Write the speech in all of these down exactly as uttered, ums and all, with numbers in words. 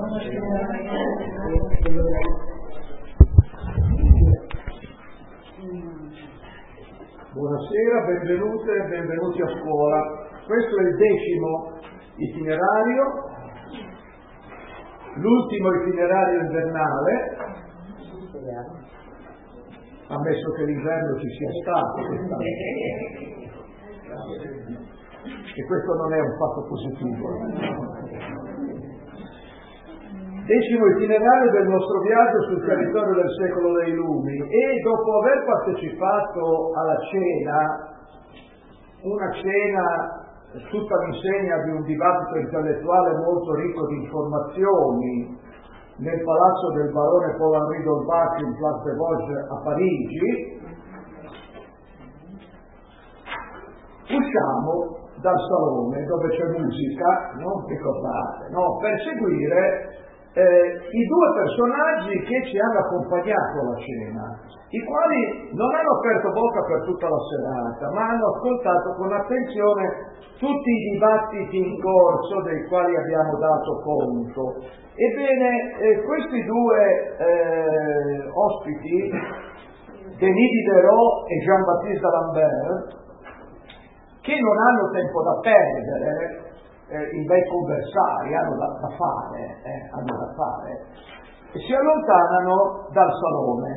Buonasera, benvenute e benvenuti a scuola. Questo è il decimo itinerario, l'ultimo itinerario invernale, ammesso che l'inverno ci sia stato quest'anno. E questo non è un fatto positivo. Decimo itinerario del nostro viaggio sul territorio del secolo dei lumi, e dopo aver partecipato alla cena, una cena tutta all'insegna di un dibattito intellettuale molto ricco di informazioni nel palazzo del barone Paul-Henri d'Holbach in Place des Vosges a Parigi, usciamo dal salone dove c'è musica, no? Ricordate, no? Per seguire Eh, i due personaggi che ci hanno accompagnato alla cena, i quali non hanno aperto bocca per tutta la serata, ma hanno ascoltato con attenzione tutti i dibattiti in corso dei quali abbiamo dato conto. Ebbene, eh, questi due eh, ospiti, Denis Diderot e Jean-Baptiste d'Alembert, che non hanno tempo da perdere, Eh, in bei conversari, hanno da, da fare, eh, hanno da fare, e si allontanano dal salone.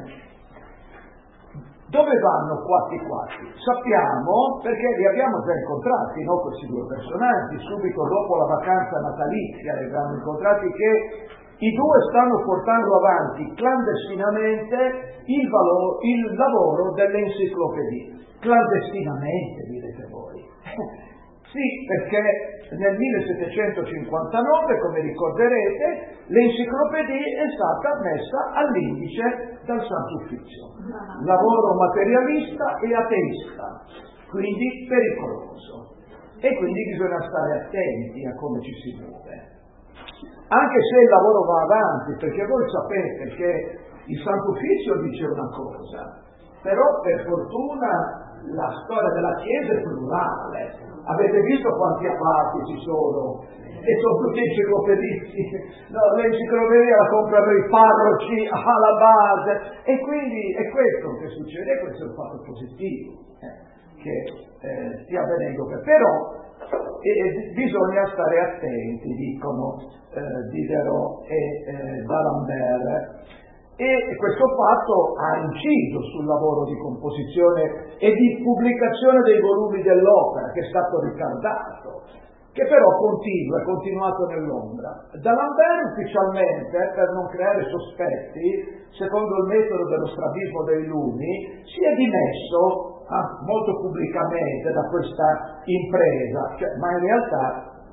Dove vanno quatti quatti? Sappiamo, perché li abbiamo già incontrati, no, questi due personaggi, subito dopo la vacanza natalizia li abbiamo incontrati, che i due stanno portando avanti clandestinamente il, valo, il lavoro delle enciclopedie. Clandestinamente, direte voi. Sì, perché nel millesettecentocinquantanove, come ricorderete, l'enciclopedia è stata messa all'indice dal Santo Ufficio. Lavoro materialista e ateista, quindi pericoloso. E quindi bisogna stare attenti a come ci si muove. Anche se il lavoro va avanti, perché voi sapete che il Santo Ufficio dice una cosa, però per fortuna la storia della Chiesa è plurale. Avete visto quanti abati ci sono? E sono tutti enciclopedisti. No, l'enciclopedia la comprano i parroci alla base. E quindi è questo che succede, questo è un fatto positivo, eh, che eh, stia avvenendo. Però eh, bisogna stare attenti, dicono eh, Diderot e eh, d'Alembert. E questo fatto ha inciso sul lavoro di composizione e di pubblicazione dei volumi dell'opera, che è stato ritardato, che però continua, è continuato nell'ombra. D'Alembert ufficialmente, per non creare sospetti, secondo il metodo dello strabismo dei lumi, si è dimesso ah, molto pubblicamente da questa impresa, cioè, ma in realtà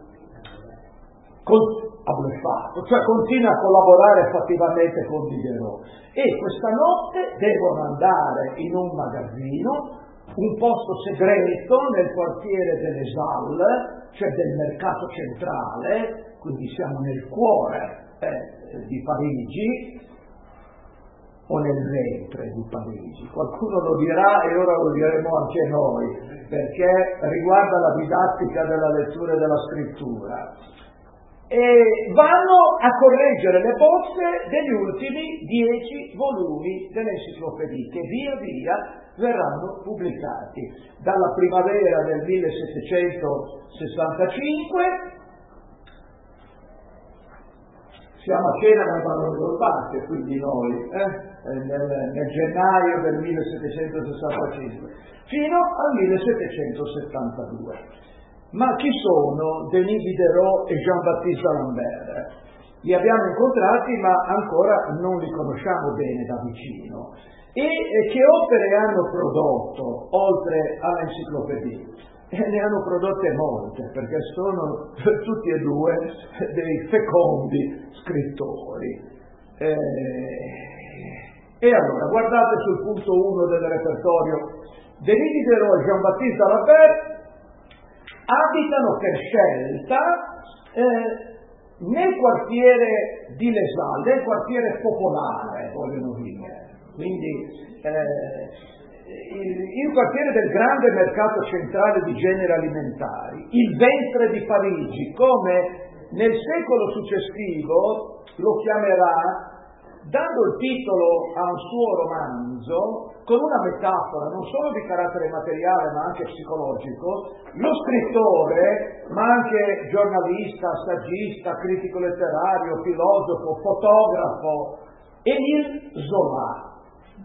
con, ha bluffato, cioè continua a collaborare fattivamente con Diderot. E questa notte devono andare in un magazzino, un posto segreto nel quartiere delle Halles, cioè del mercato centrale, quindi siamo nel cuore eh, di Parigi, o nel ventre di Parigi. Qualcuno lo dirà e ora lo diremo anche noi, perché riguarda la didattica della lettura e della scrittura. E vanno a correggere le bozze degli ultimi dieci volumi dell'enciclopedia, che via via verranno pubblicati. Dalla primavera del millesettecentosessantacinque siamo a cena nel barone d'Holbach, quindi noi, eh, nel, nel gennaio del millesettecentosessantacinque, fino al millesettecentosettantadue. Ma chi sono Denis Diderot e Jean-Baptiste d'Alembert? Li abbiamo incontrati, ma ancora non li conosciamo bene da vicino. E eh, che opere hanno prodotto, oltre all'enciclopedia? Eh, ne hanno prodotte molte, perché sono tutti e due dei fecondi scrittori. Eh, e allora, guardate sul punto uno del repertorio. Denis Diderot e Jean-Baptiste d'Alembert abitano per scelta eh, nel quartiere di Les Halles, nel quartiere popolare, vogliono dire. Quindi eh, il, il quartiere del grande mercato centrale di generi alimentari, il ventre di Parigi, come nel secolo successivo lo chiamerà, dando il titolo a un suo romanzo, con una metafora non solo di carattere materiale ma anche psicologico, lo scrittore, ma anche giornalista, saggista, critico letterario, filosofo, fotografo, Émile Zola,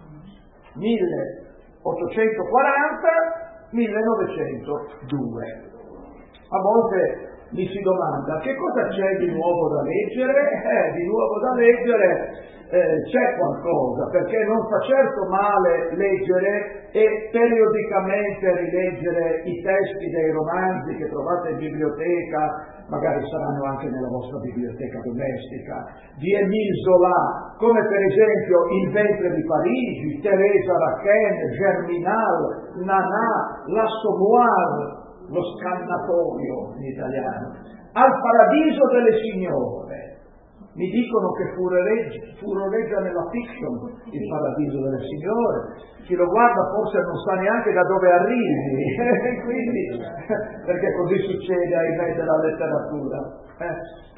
milleottocentoquaranta millenovecentodue. A volte mi si domanda che cosa c'è di nuovo da leggere? Eh, di nuovo da leggere eh, c'è qualcosa, perché non fa certo male leggere e periodicamente rileggere i testi dei romanzi che trovate in biblioteca, magari saranno anche nella vostra biblioteca domestica, di Émile Zola, come per esempio Il ventre di Parigi, Teresa Raquin, Germinal, Nana, L'Assommoir, lo scannatoio in italiano, Al paradiso delle signore. Mi dicono che furoreggia nella fiction Il paradiso delle signore. Chi lo guarda forse non sa neanche da dove arrivi, quindi, perché così succede ai me della letteratura. Eh,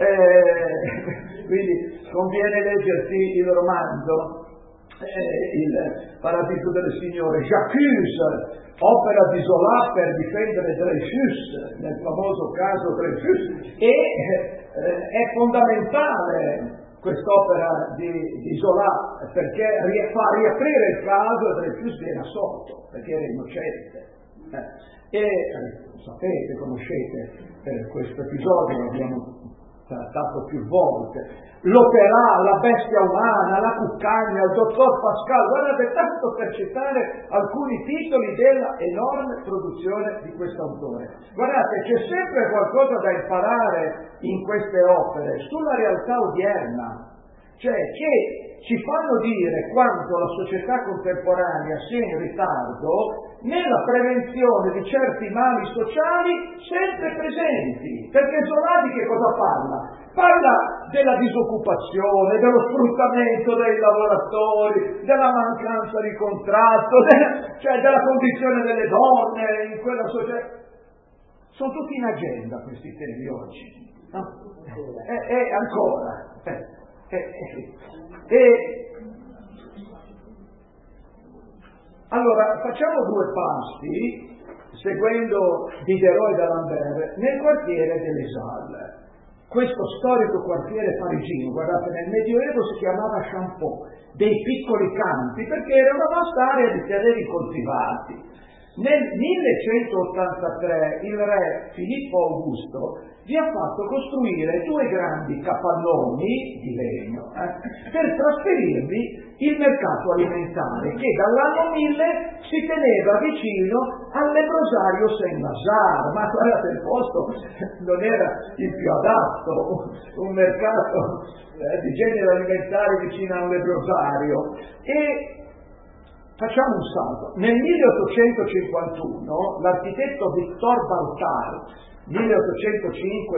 eh, quindi conviene leggersi il romanzo Eh, Il paradiso delle signore, J'accuse, opera di Zola per difendere Dreyfus, nel famoso caso Dreyfus, e eh, è fondamentale quest'opera di, di Zola perché fa riaprire il caso e Dreyfus viene assolto perché era innocente. Eh, e eh, sapete, conoscete eh, questo episodio, l'abbiamo trattato più volte. L'Opera, La bestia umana, La cuccagna, il dottor Pascal, guardate, tanto per citare alcuni titoli della enorme produzione di questo autore. Guardate, c'è sempre qualcosa da imparare in queste opere sulla realtà odierna, cioè che ci fanno dire quanto la società contemporanea sia in ritardo nella prevenzione di certi mali sociali sempre presenti. Perché Zola di che cosa parla? Parla della disoccupazione, dello sfruttamento dei lavoratori, della mancanza di contratto, de- cioè della condizione delle donne in quella società. Sono tutti in agenda questi temi oggi, no? E, e ancora. E, e, e, allora, facciamo due passi, seguendo Diderot e d'Alembert, nel quartiere delle Halles. Questo storico quartiere parigino, guardate, nel Medioevo si chiamava Champeau, dei piccoli campi, perché era una vasta area di terreni coltivati. Nel millecentottantatré il re Filippo Augusto vi ha fatto costruire due grandi capannoni di legno eh, per trasferirvi il mercato alimentare che dall'anno mille si teneva vicino al lebbrosario Saint-Lazare. Ma guardate, il posto non era il più adatto, un mercato eh, di genere alimentare vicino a un lebbrosario. E facciamo un salto. Nel milleottocentocinquantuno l'architetto Victor Baltar, milleottocentocinque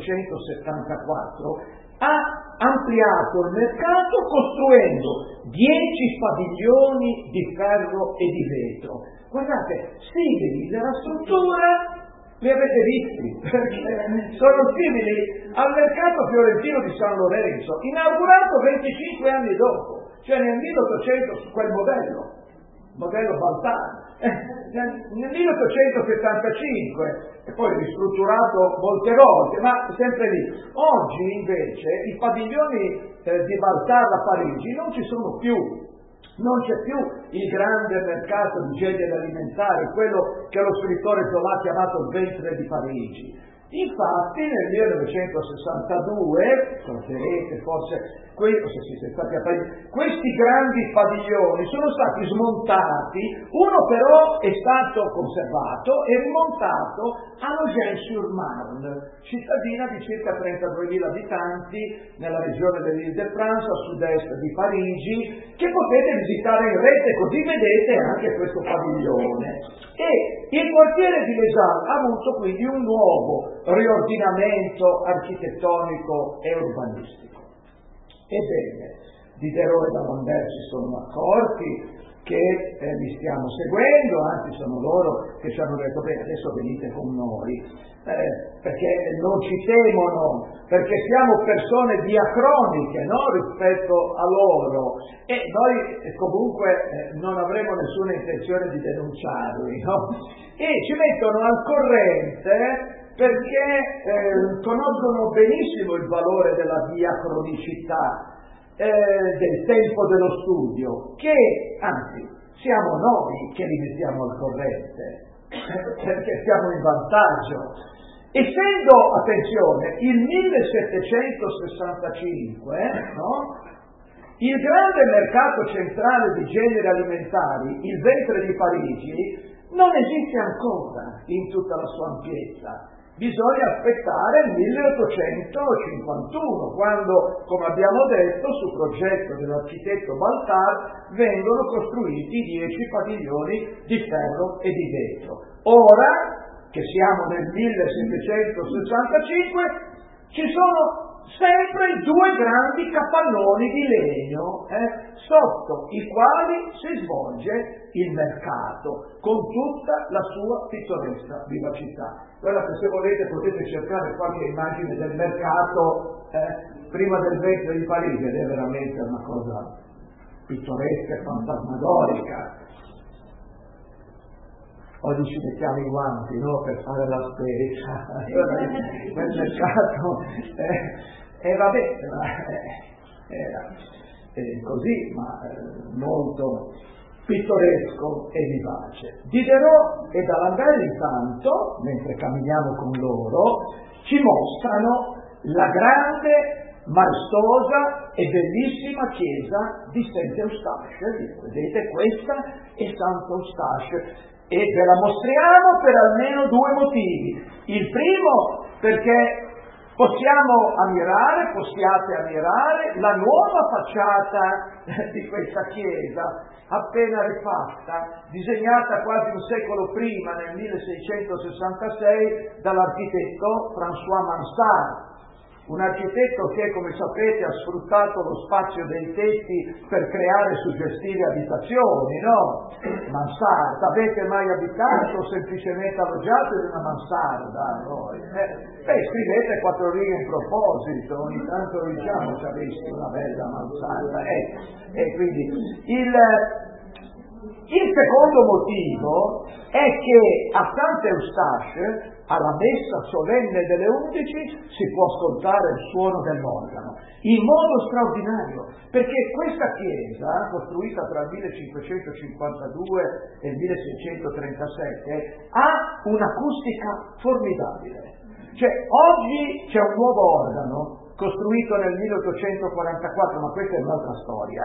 milleottocentosettantaquattro, ha ampliato il mercato costruendo dieci padiglioni di ferro e di vetro. Guardate, simili nella struttura, li avete visti, perché sono simili al mercato fiorentino di San Lorenzo, inaugurato venticinque anni dopo, cioè nel milleottocento, su quel modello. modello Baltar, eh, nel milleottocentosettantacinque e poi ristrutturato molte volte, ma sempre lì. Oggi invece i padiglioni eh, di Baltar a Parigi non ci sono più, non c'è più il grande mercato di generi alimentari, quello che lo scrittore Zola ha chiamato il ventre di Parigi. Infatti nel millenovecentosessantadue, sapete forse, que- se siete stati a Parigi, questi grandi padiglioni sono stati smontati, uno però è stato conservato e rimontato a Nogent-sur-Marne, cittadina di circa trentaduemila abitanti nella regione dell'Île-de-France, a sud-est di Parigi, che potete visitare in rete, così vedete anche questo padiglione. E il quartiere di Les Halles ha avuto quindi un nuovo riordinamento architettonico e urbanistico. Ebbene, Diderot e d'Alembert si sono accorti che eh, li stiamo seguendo, anzi sono loro che ci hanno detto bene, adesso venite con noi, eh, perché non ci temono, perché siamo persone diacroniche, no? Rispetto a loro, e noi eh, comunque eh, non avremo nessuna intenzione di denunciarli, no? E ci mettono al corrente perché eh, conoscono benissimo il valore della diacronicità, Eh, del tempo dello studio, che anzi siamo noi che li mettiamo al corrente, perché siamo in vantaggio. Essendo, attenzione, il millesettecentosessantacinque, no? Il grande mercato centrale di generi alimentari, il ventre di Parigi, non esiste ancora in tutta la sua ampiezza. Bisogna aspettare il milleottocentocinquantuno, quando, come abbiamo detto, su progetto dell'architetto Baltar, vengono costruiti dieci padiglioni di ferro e di vetro. Ora, che siamo nel millesettecentosessantacinque, ci sono sempre due grandi capannoni di legno eh, sotto i quali si svolge il mercato con tutta la sua pittoresca vivacità. Guardate, se volete potete cercare qualche immagine del mercato eh, prima del ventre di Parigi, ed è veramente una cosa pittoresca e fantasmagorica. Oggi ci mettiamo i guanti, no, per fare la spesa, quel mercato, eh, e vabbè, era, era eh, così, ma eh, molto pittoresco e vivace. Diderot e D'Alembert intanto, mentre camminiamo con loro, ci mostrano la grande, maestosa e bellissima chiesa di Saint-Eustache. Vedete, questa è Saint-Eustache. E ve la mostriamo per almeno due motivi. Il primo, perché possiamo ammirare, possiate ammirare la nuova facciata di questa chiesa, appena rifatta, disegnata quasi un secolo prima, nel milleseicentosessantasei, dall'architetto François Mansart. Un architetto che, come sapete, ha sfruttato lo spazio dei tetti per creare suggestive abitazioni, no? Mansarda, avete mai abitato o semplicemente alloggiato in una mansarda? Voi? Eh? Beh, scrivete quattro righe in proposito, ogni tanto diciamo che avessi una bella mansarda. Eh, e quindi il... Il secondo motivo è che a Saint-Eustache, alla messa solenne delle undici, si può ascoltare il suono dell'organo, in modo straordinario, perché questa chiesa, costruita tra il millecinquecentocinquantadue e il milleseicentotrentasette, ha un'acustica formidabile. Cioè, oggi c'è un nuovo organo, costruito nel milleottocentoquarantaquattro, ma questa è un'altra storia.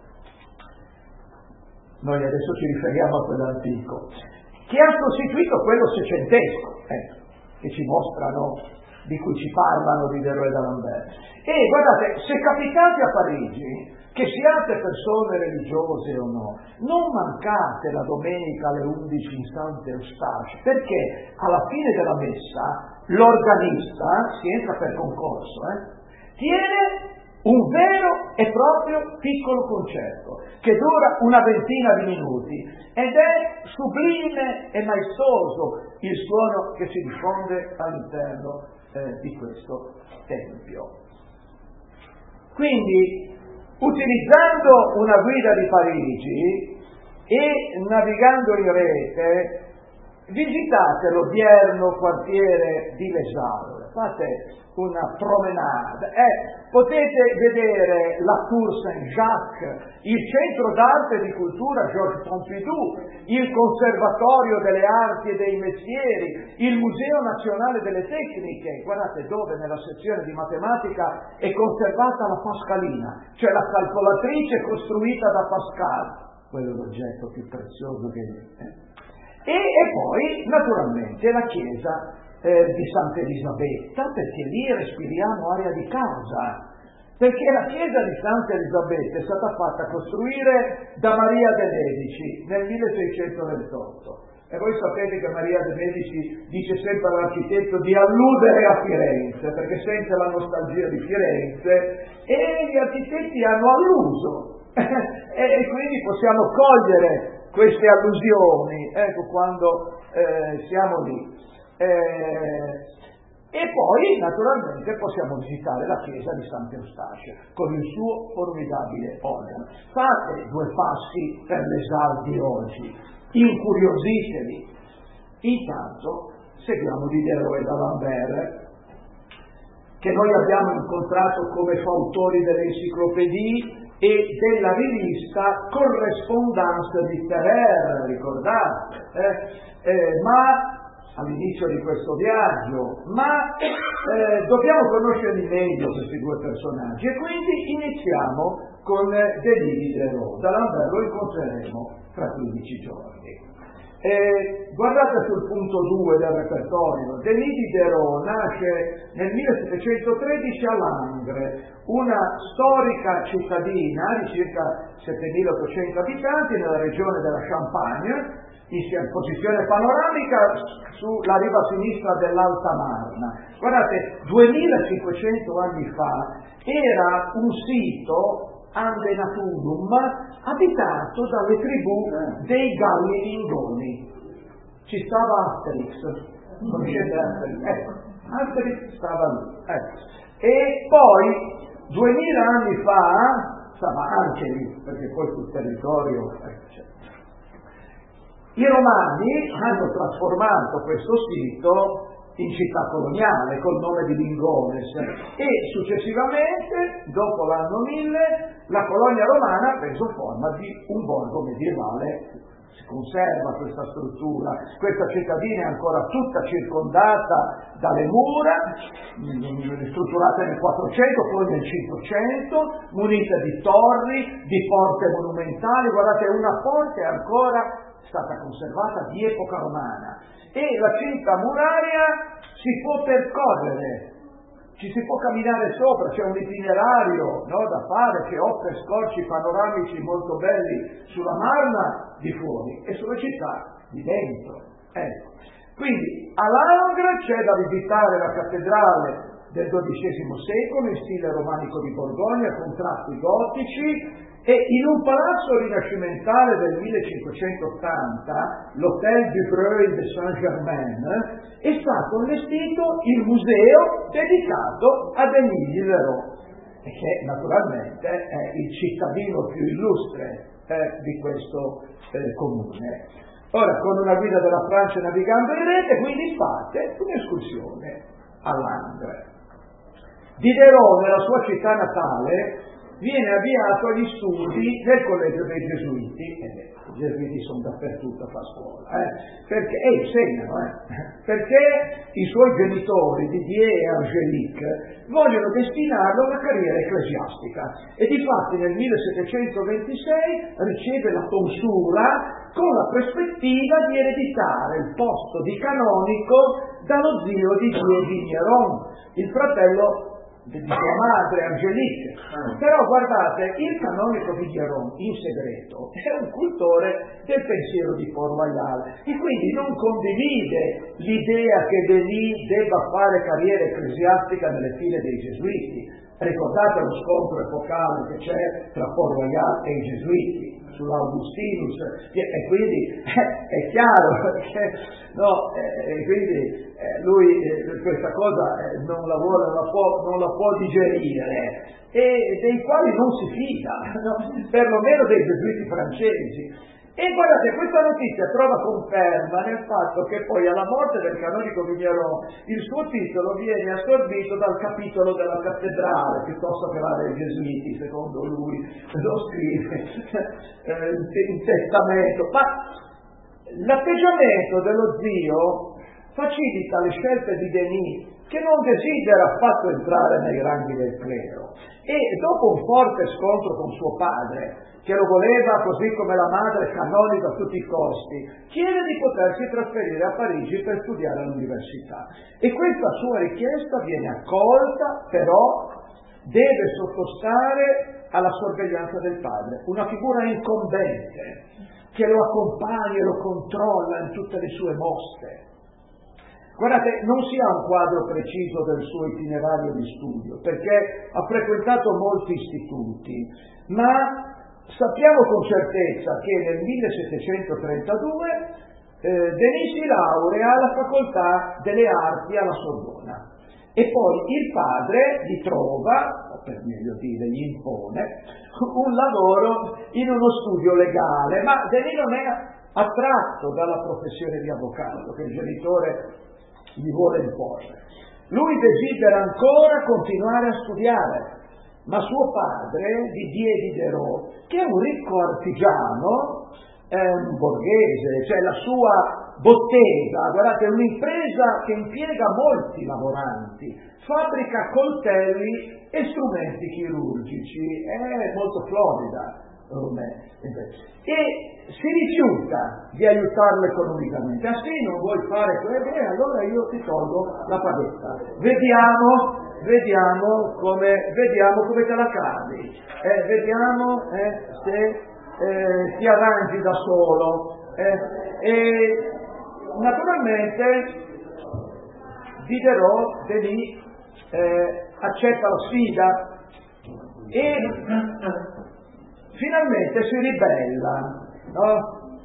Noi adesso ci riferiamo a quell'antico, che ha sostituito quello seicentesco, eh, che ci mostrano, di cui ci parlano di Diderot e D'Alembert. E guardate, se capitate a Parigi, che siate persone religiose o no, non mancate la domenica alle undici in Saint-Eustache, perché alla fine della messa l'organista, si entra per concorso, eh, tiene un vero e proprio piccolo concerto che dura una ventina di minuti ed è sublime e maestoso il suono che si diffonde all'interno eh, di questo tempio. Quindi, utilizzando una guida di Parigi e navigando in rete, visitate l'odierno quartiere di Les Halles, fate una promenade, eh, potete vedere la Tour Saint-Jacques, il centro d'arte e di cultura Georges Pompidou, il Conservatorio delle Arti e dei Mestieri, il Museo Nazionale delle Tecniche. Guardate dove nella sezione di matematica è conservata la Pascalina, cioè la calcolatrice costruita da Pascal, quello è l'oggetto più prezioso che eh. E, e poi, naturalmente, la chiesa eh, di Santa Elisabetta, perché lì respiriamo aria di casa, perché la chiesa di Santa Elisabetta è stata fatta costruire da Maria de' Medici nel milleseicentoventotto. E voi sapete che Maria de' Medici dice sempre all'architetto di alludere a Firenze, perché sente la nostalgia di Firenze, e gli architetti hanno alluso e, e quindi possiamo cogliere queste allusioni, ecco, quando eh, siamo lì. Eh, e poi naturalmente possiamo visitare la chiesa di Sant'Eustachio con il suo formidabile organo. Fate due passi per l'Esal di oggi, incuriositevi. Intanto seguiamo Diderot e d'Alembert, che noi abbiamo incontrato come fautori delle enciclopedie e della rivista Correspondance littéraire, ricordate? Eh? Eh, ma all'inizio di questo viaggio, ma eh, dobbiamo conoscerli meglio questi due personaggi, e quindi iniziamo con Denis Diderot. D'Alembert lo incontreremo fra quindici giorni. Eh, guardate sul punto due del repertorio. Denis Diderot nasce nel millesettecentotredici a Langres, una storica cittadina di circa settemilaottocento abitanti nella regione della Champagne, in posizione panoramica sulla riva sinistra dell'Alta Marna. Guardate, duemilacinquecento anni fa era un sito ande naturum abitato dalle tribù dei Galli Lingoni. Ci stava Asterix, conoscete Asterix? Ecco, Asterix stava lì. Ecco. E poi, duemila anni fa, stava anche lì, perché poi sul territorio... Ecco, i Romani hanno trasformato questo sito in città coloniale col nome di Lingones e successivamente, dopo l'anno mille, la colonia romana ha preso forma di un borgo medievale. Si conserva questa struttura, questa cittadina è ancora tutta circondata dalle mura, strutturata nel quattrocento, poi nel cinquecento, munita di torri, di porte monumentali. Guardate, una porta è ancora stata conservata di epoca romana, e la cinta muraria si può percorrere, ci si può camminare sopra, c'è un itinerario, no, da fare che offre scorci panoramici molto belli sulla Marna di fuori e sulla città di dentro. Ecco. Quindi a Langres c'è da visitare la cattedrale del dodicesimo secolo in stile romanico di Borgogna con tratti gotici, e in un palazzo rinascimentale del millecinquecentottanta, l'Hôtel du Breuil de Saint-Germain, è stato allestito il museo dedicato a Denis Diderot, che naturalmente è il cittadino più illustre eh, di questo eh, comune. Ora, con una guida della Francia navigando in rete, quindi fate un'escursione a Langres. Diderot, nella sua città natale, viene avviato agli studi nel collegio dei Gesuiti, e i Gesuiti sono dappertutto a fare scuola, eh, perché, e insegnano, eh, perché i suoi genitori, Didier e Angélique, vogliono destinarlo a una carriera ecclesiastica, e difatti nel millesettecentoventisei riceve la tonsura con la prospettiva di ereditare il posto di canonico dallo zio Didier Vigneron, il fratello di sua madre Angélique. Però guardate, il canonico Vigneron in segreto è un cultore del pensiero di Port-Royal e quindi non condivide l'idea che Denis debba fare carriera ecclesiastica nelle file dei Gesuiti. Ricordate lo scontro epocale che c'è tra Port-Royal e i Gesuiti sull'Augustinus, e quindi eh, è chiaro che no, eh, quindi eh, lui eh, questa cosa eh, non, la vuole, non, la può, non la può digerire, e dei quali non si fida, no? Perlomeno dei gesuiti francesi. E guardate, questa notizia trova conferma nel fatto che poi alla morte del canonico Vigneron il suo titolo viene assorbito dal capitolo della cattedrale piuttosto che la dei Gesuiti, secondo lui lo scrive eh, in testamento. Ma l'atteggiamento dello zio facilita le scelte di Denis, che non desidera affatto entrare nei ranghi del clero, e dopo un forte scontro con suo padre, che lo voleva così come la madre canonico a tutti i costi, chiede di potersi trasferire a Parigi per studiare all'università, e questa sua richiesta viene accolta, però deve sottostare alla sorveglianza del padre, una figura incombente che lo accompagna e lo controlla in tutte le sue mosse. Guardate, non si ha un quadro preciso del suo itinerario di studio, perché ha frequentato molti istituti, ma sappiamo con certezza che nel millesettecentotrentadue eh, Denis si laurea alla facoltà delle arti alla Sorbona e poi il padre gli trova, o per meglio dire gli impone, un lavoro in uno studio legale, ma Denis non è attratto dalla professione di avvocato che il genitore gli vuole imporre. Lui desidera ancora continuare a studiare, ma suo padre, Didier Diderot, che è un ricco artigiano, è un borghese, cioè la sua bottega, guardate, è un'impresa che impiega molti lavoranti, fabbrica coltelli e strumenti chirurgici, è molto florida, e si rifiuta di aiutarlo economicamente. Ah sì, non vuoi fare quello? Eh, allora io ti tolgo la paghetta. Vediamo, vediamo come, vediamo come te la cavi. Eh, vediamo eh, se eh, ti arrangi da solo. Eh, e naturalmente Diderot, Denis, eh, accetta la sfida e finalmente si ribella, no?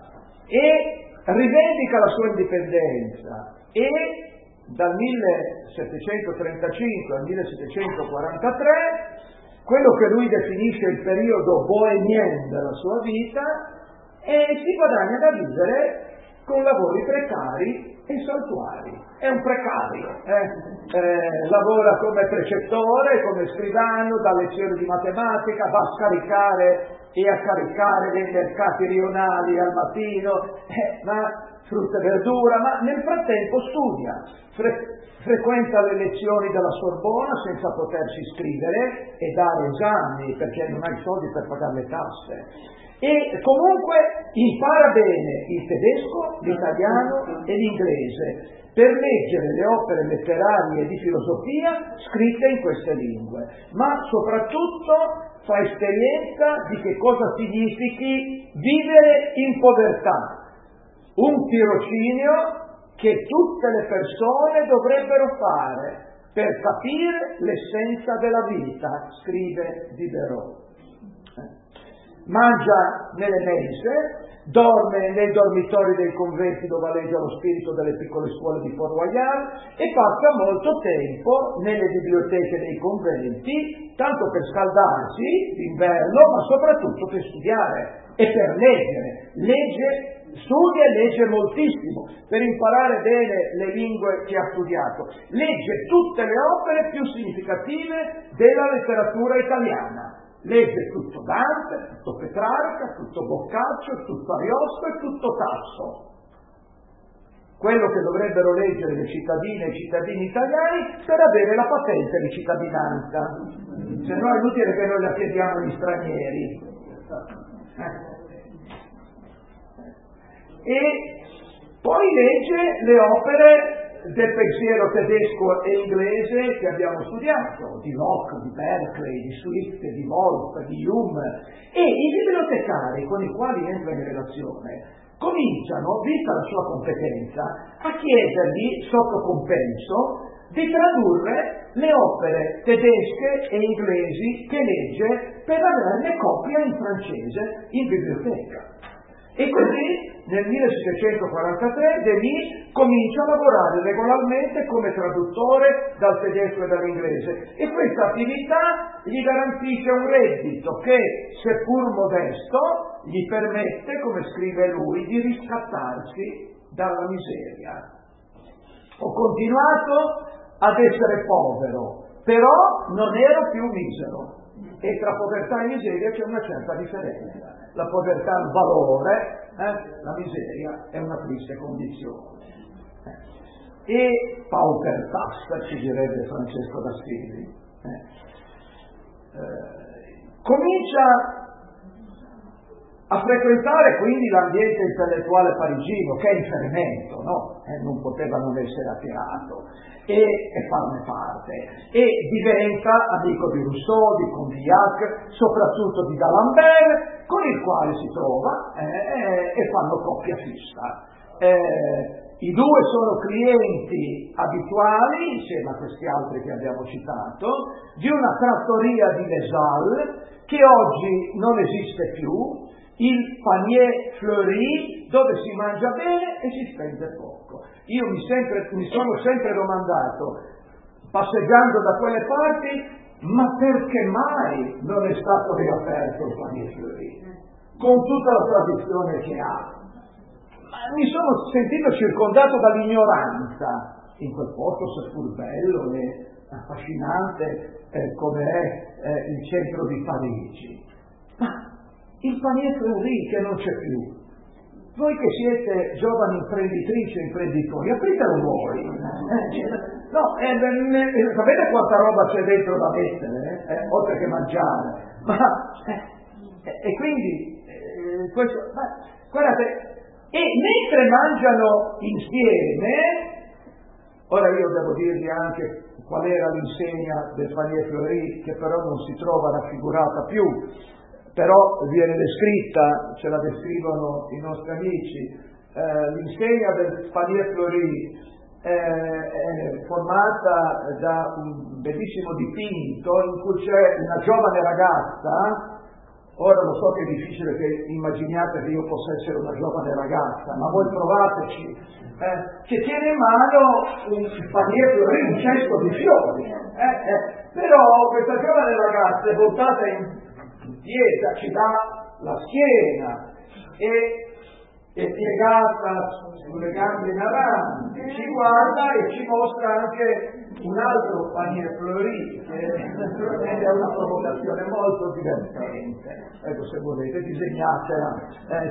E rivendica la sua indipendenza e dal millesettecentotrentacinque al millesettecentoquarantatré, quello che lui definisce il periodo bohémien della sua vita, e si guadagna da vivere con lavori precari e saltuari. È un precario, eh? Eh, lavora come precettore, come scrivano, dà lezioni di matematica, va a scaricare e a caricare dei mercati rionali al mattino, eh, ma frutta e verdura, ma nel frattempo studia, fre- frequenta le lezioni della Sorbona senza potersi iscrivere e dare esami perché non ha i soldi per pagare le tasse. E comunque impara bene il tedesco, l'italiano e l'inglese per leggere le opere letterarie di filosofia scritte in queste lingue, ma soprattutto fa esperienza di che cosa significhi vivere in povertà, un tirocinio che tutte le persone dovrebbero fare per capire l'essenza della vita, scrive Diderot. Mangia nelle mense, dorme nei dormitori dei conventi dove aleggia lo spirito delle piccole scuole di Port Royal e passa molto tempo nelle biblioteche dei conventi, tanto per scaldarsi d'inverno, ma soprattutto per studiare e per leggere. Legge, studia e legge moltissimo per imparare bene le lingue che ha studiato. Legge tutte le opere più significative della letteratura italiana. Legge tutto Dante, tutto Petrarca, tutto Boccaccio, tutto Ariosto e tutto Tasso. Quello che dovrebbero leggere le cittadine e i cittadini italiani per avere la patente di cittadinanza. Se no è inutile che noi la chiediamo agli stranieri. E poi legge le opere del pensiero tedesco e inglese che abbiamo studiato, di Locke, di Berkeley, di Swift, di Wolff, di Hume, e i bibliotecari con i quali entra in relazione cominciano, vista la sua competenza, a chiedergli sotto compenso di tradurre le opere tedesche e inglesi che legge per averne copia in francese in biblioteca. E così nel millesettecentoquarantatré Denis comincia a lavorare regolarmente come traduttore dal tedesco e dall'inglese e questa attività gli garantisce un reddito che, seppur modesto, gli permette, come scrive lui, di riscattarsi dalla miseria. Ho continuato ad essere povero, però non ero più misero. E tra povertà e miseria c'è una certa differenza. La povertà è un valore, eh? La miseria è una triste condizione. Eh. E paupertas, ci direbbe Francesco d'Assisi. Eh. Eh, comincia a frequentare quindi l'ambiente intellettuale parigino, che è in fermento, no? Eh, non poteva non essere attirato, e, e farne parte. E diventa amico di Rousseau, di Condillac, soprattutto di D'Alembert, con il quale si trova eh, eh, e fanno coppia fissa. Eh, I due sono clienti abituali, insieme a questi altri che abbiamo citato, di una trattoria di Les Halles, che oggi non esiste più, il panier fleuri, dove si mangia bene e si spende poco. Io mi, sempre, mi sono sempre domandato, passeggiando da quelle parti, ma perché mai non è stato riaperto il panier fleuri? Con tutta la tradizione che ha. Ma mi sono sentito circondato dall'ignoranza in quel posto, seppur bello e affascinante eh, come è eh, il centro di Parigi. Ma il panier fleuri che non c'è più, voi che siete giovani imprenditrici e imprenditori, apritelo voi. Eh, no, eh, eh, sapete quanta roba c'è dentro da mettere, eh? Eh, oltre che mangiare. Ma, eh, e quindi, eh, questo, ma, guardate, e mentre mangiano insieme, ora io devo dirvi anche qual era l'insegna del panier fleuri, che però non si trova raffigurata più, però viene descritta, ce la descrivono i nostri amici. Eh, l'insegna del panier fleuri eh, è formata da un bellissimo dipinto in cui c'è una giovane ragazza. Ora lo so che è difficile che immaginiate che io possa essere una giovane ragazza, ma voi provateci, eh, che tiene in mano un panier fleuri, un cesto di fiori. Eh, eh. Però questa giovane ragazza è voltata in dieta, ci dà la schiena e è piegata sulle gambe in avanti, ci guarda e ci mostra anche un altro panier fleuri, che naturalmente è una provocazione molto divertente. Ecco, se volete disegnatela. Eh,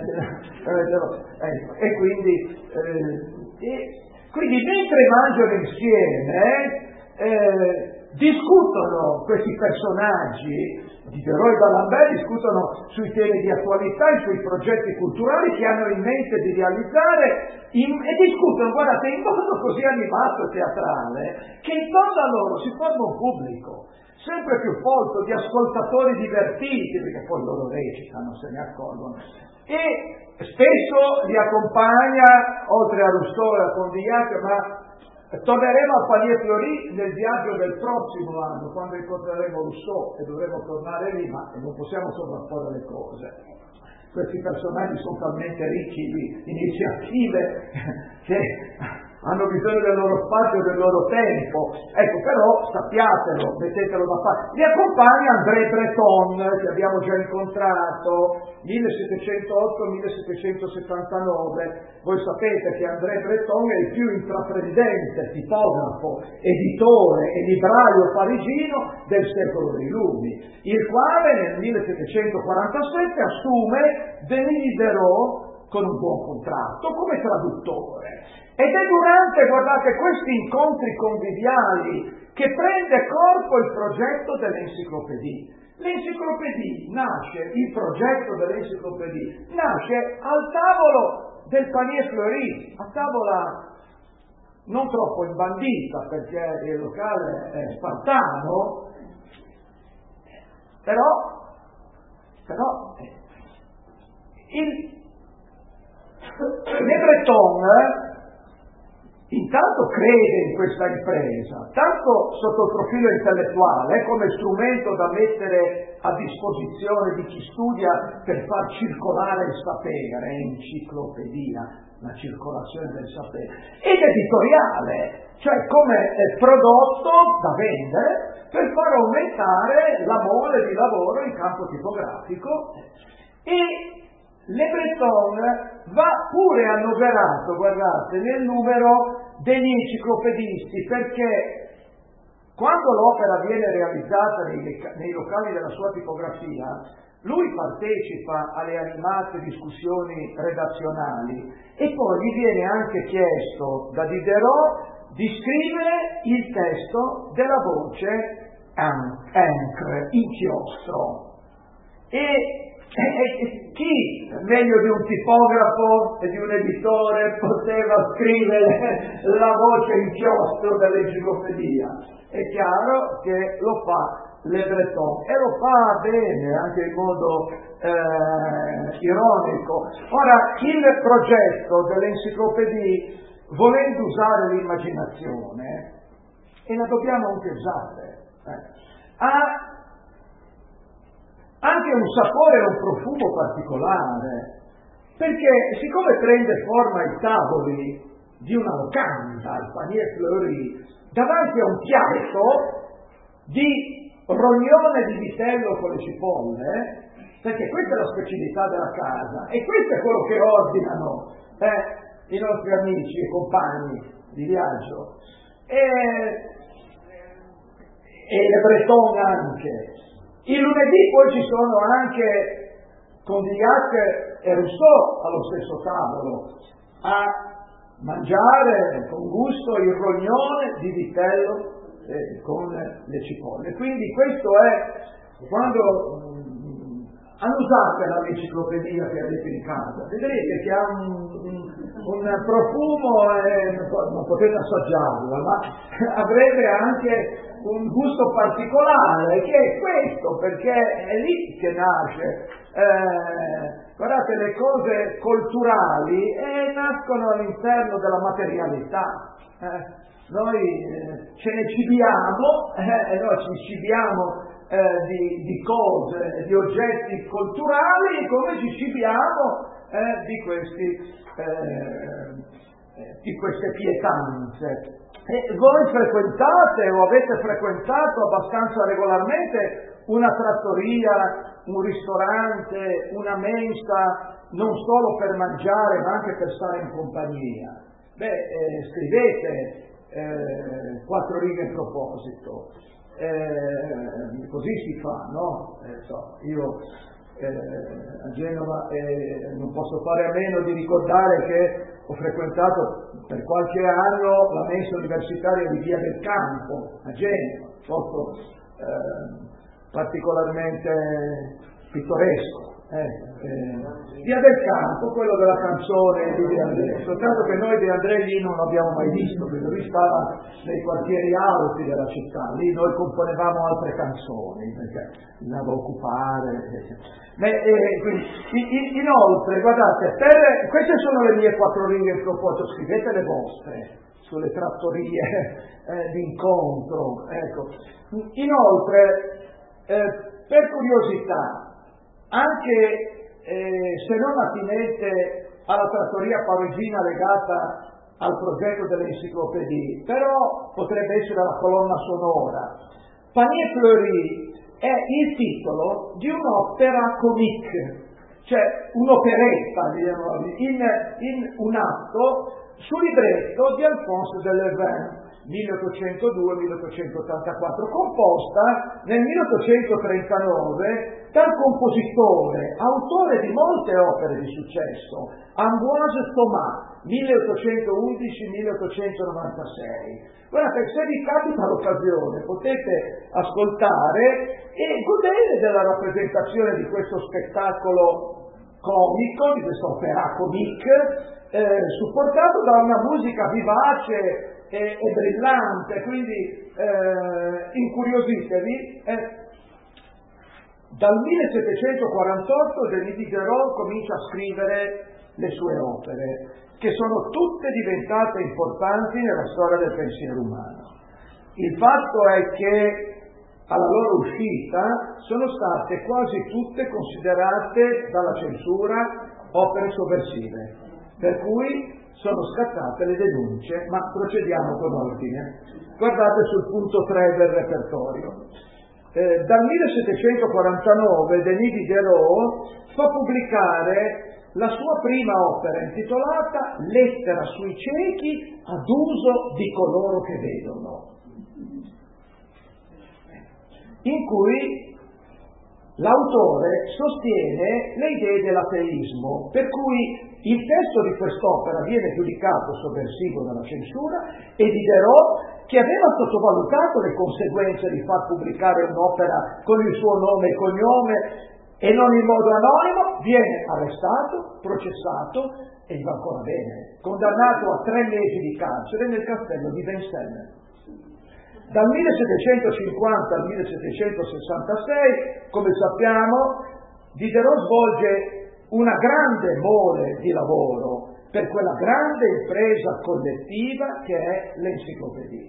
eh, eh, e quindi, eh, e, quindi mentre mangiano insieme eh, discutono questi personaggi. Diderot e D'Alembert discutono sui temi di attualità e sui progetti culturali che hanno in mente di realizzare in, e discutono, guardate, in modo così animato e teatrale che intorno a loro si forma un pubblico sempre più folto di ascoltatori divertiti, perché poi loro recitano, se ne accorgono, e spesso li accompagna, oltre a Rousseau e a Condillac, ma torneremo al panier fleuri nel viaggio del prossimo anno, quando incontreremo Rousseau e dovremo tornare lì, ma non possiamo sovrapporre le cose. Questi personaggi sono talmente ricchi di iniziative che hanno bisogno del loro spazio e del loro tempo. Ecco, però sappiatelo, mettetelo da parte. Mi accompagna André Breton, che abbiamo già incontrato, millesettecentootto millesettecentosettantanove. Voi sapete che André Breton è il più intraprendente tipografo, editore e libraio parigino del secolo dei lumi, il quale nel millesettecentoquarantasette assume Denis Diderot con un buon contratto come traduttore. Ed è durante, guardate, questi incontri conviviali che prende corpo il progetto dell'enciclopedia. L'enciclopedia nasce, il progetto dell'enciclopedia nasce al tavolo del panier fleuri, a tavola non troppo imbandita perché il locale è spartano, però, però il Le Breton intanto crede in questa impresa, tanto sotto il profilo intellettuale, come strumento da mettere a disposizione di chi studia per far circolare il sapere, enciclopedia, la circolazione del sapere, ed editoriale, cioè come prodotto da vendere per far aumentare la mole di lavoro in campo tipografico. E Le Breton va pure annoverato, guardate, nel numero degli enciclopedisti, perché quando l'opera viene realizzata nei, nei locali della sua tipografia, lui partecipa alle animate discussioni redazionali e poi gli viene anche chiesto da Diderot di scrivere il testo della voce encre, inchiostro. E E chi meglio di un tipografo e di un editore poteva scrivere la voce inchiostro dell'enciclopedia? È chiaro che lo fa Le Breton e lo fa bene, anche in modo eh, ironico. Ora, il progetto dell'enciclopedia, volendo usare l'immaginazione, e la dobbiamo anche usare, eh, ha ha un sapore e un profumo particolare, perché siccome prende forma ai tavoli di una locanda, il panier fleuri, davanti a un piatto di rognone di vitello con le cipolle, perché questa è la specialità della casa e questo è quello che ordinano eh, i nostri amici e compagni di viaggio e, e le Breton anche. Il lunedì poi ci sono anche Condillac e Rousseau allo stesso tavolo a mangiare con gusto il rognone di vitello eh, con le cipolle. Quindi questo è quando annusate l'enciclopedia che avete in casa, vedrete che ha un, un, un profumo e non potete assaggiarla, ma avrebbe anche un gusto particolare, che è questo, perché è lì che nasce. Eh, guardate, le cose culturali eh, nascono all'interno della materialità. Eh, noi eh, ce ne cibiamo eh, e noi ci cibiamo eh, di, di cose, di oggetti culturali, come ci cibiamo eh, di, questi, eh, di queste pietanze. E voi frequentate o avete frequentato abbastanza regolarmente una trattoria, un ristorante, una mensa, non solo per mangiare ma anche per stare in compagnia? Beh, eh, scrivete eh, quattro righe in proposito, eh, così si fa, no? Eh, so, io eh, a Genova eh, non posso fare a meno di ricordare che ho frequentato per qualche anno la mensa universitaria di Via del Campo a Genova, posto eh, particolarmente pittoresco. Eh, eh, Via del Campo, quello della canzone di De André, soltanto che noi De André lì non l'abbiamo mai visto, perché lui stava nei quartieri alti della città, lì noi componevamo altre canzoni, perché bisognava occupare. Ma, eh, quindi, in, inoltre, guardate, per, queste sono le mie quattro righe in proposito, scrivete le vostre sulle trattorie eh, d'incontro. Ecco. Inoltre, eh, per curiosità, anche eh, se non attinente alla trattoria parigina legata al progetto delle enciclopedie, però potrebbe essere la colonna sonora. Panier Fleuri è il titolo di un'opera comique, cioè un'operetta, diciamo, in, in un atto su libretto di Alphonse de Levin, milleottocentodue milleottocentottantaquattro, composta nel milleottocentotrentanove dal compositore, autore di molte opere di successo, Ambroise Thomas, milleottocentoundici milleottocentonovantasei. Guardate, se vi capita l'occasione potete ascoltare e godere della rappresentazione di questo spettacolo comico, di questa opera comique, eh, supportato da una musica vivace e, e brillante, quindi eh, incuriositevi. Eh. Dal millesettecentoquarantotto Denis Diderot comincia a scrivere le sue opere, che sono tutte diventate importanti nella storia del pensiero umano. Il fatto è che alla loro uscita sono state quasi tutte considerate dalla censura opere sovversive, per cui sono scattate le denunce, ma procediamo con ordine. Guardate sul punto tre del repertorio. Eh, dal millesettecentoquarantanove Denis Diderot fa pubblicare la sua prima opera intitolata Lettera sui ciechi ad uso di coloro che vedono, in cui l'autore sostiene le idee dell'ateismo, per cui il testo di quest'opera viene giudicato sovversivo dalla censura e Diderot, che aveva sottovalutato le conseguenze di far pubblicare un'opera con il suo nome e cognome e non in modo anonimo, viene arrestato, processato e va ancora bene, condannato a tre mesi di carcere nel castello di Vincennes. Dal millesettecentocinquanta al millesettecentosessantasei, come sappiamo, Diderot svolge una grande mole di lavoro per quella grande impresa collettiva che è l'enciclopedia.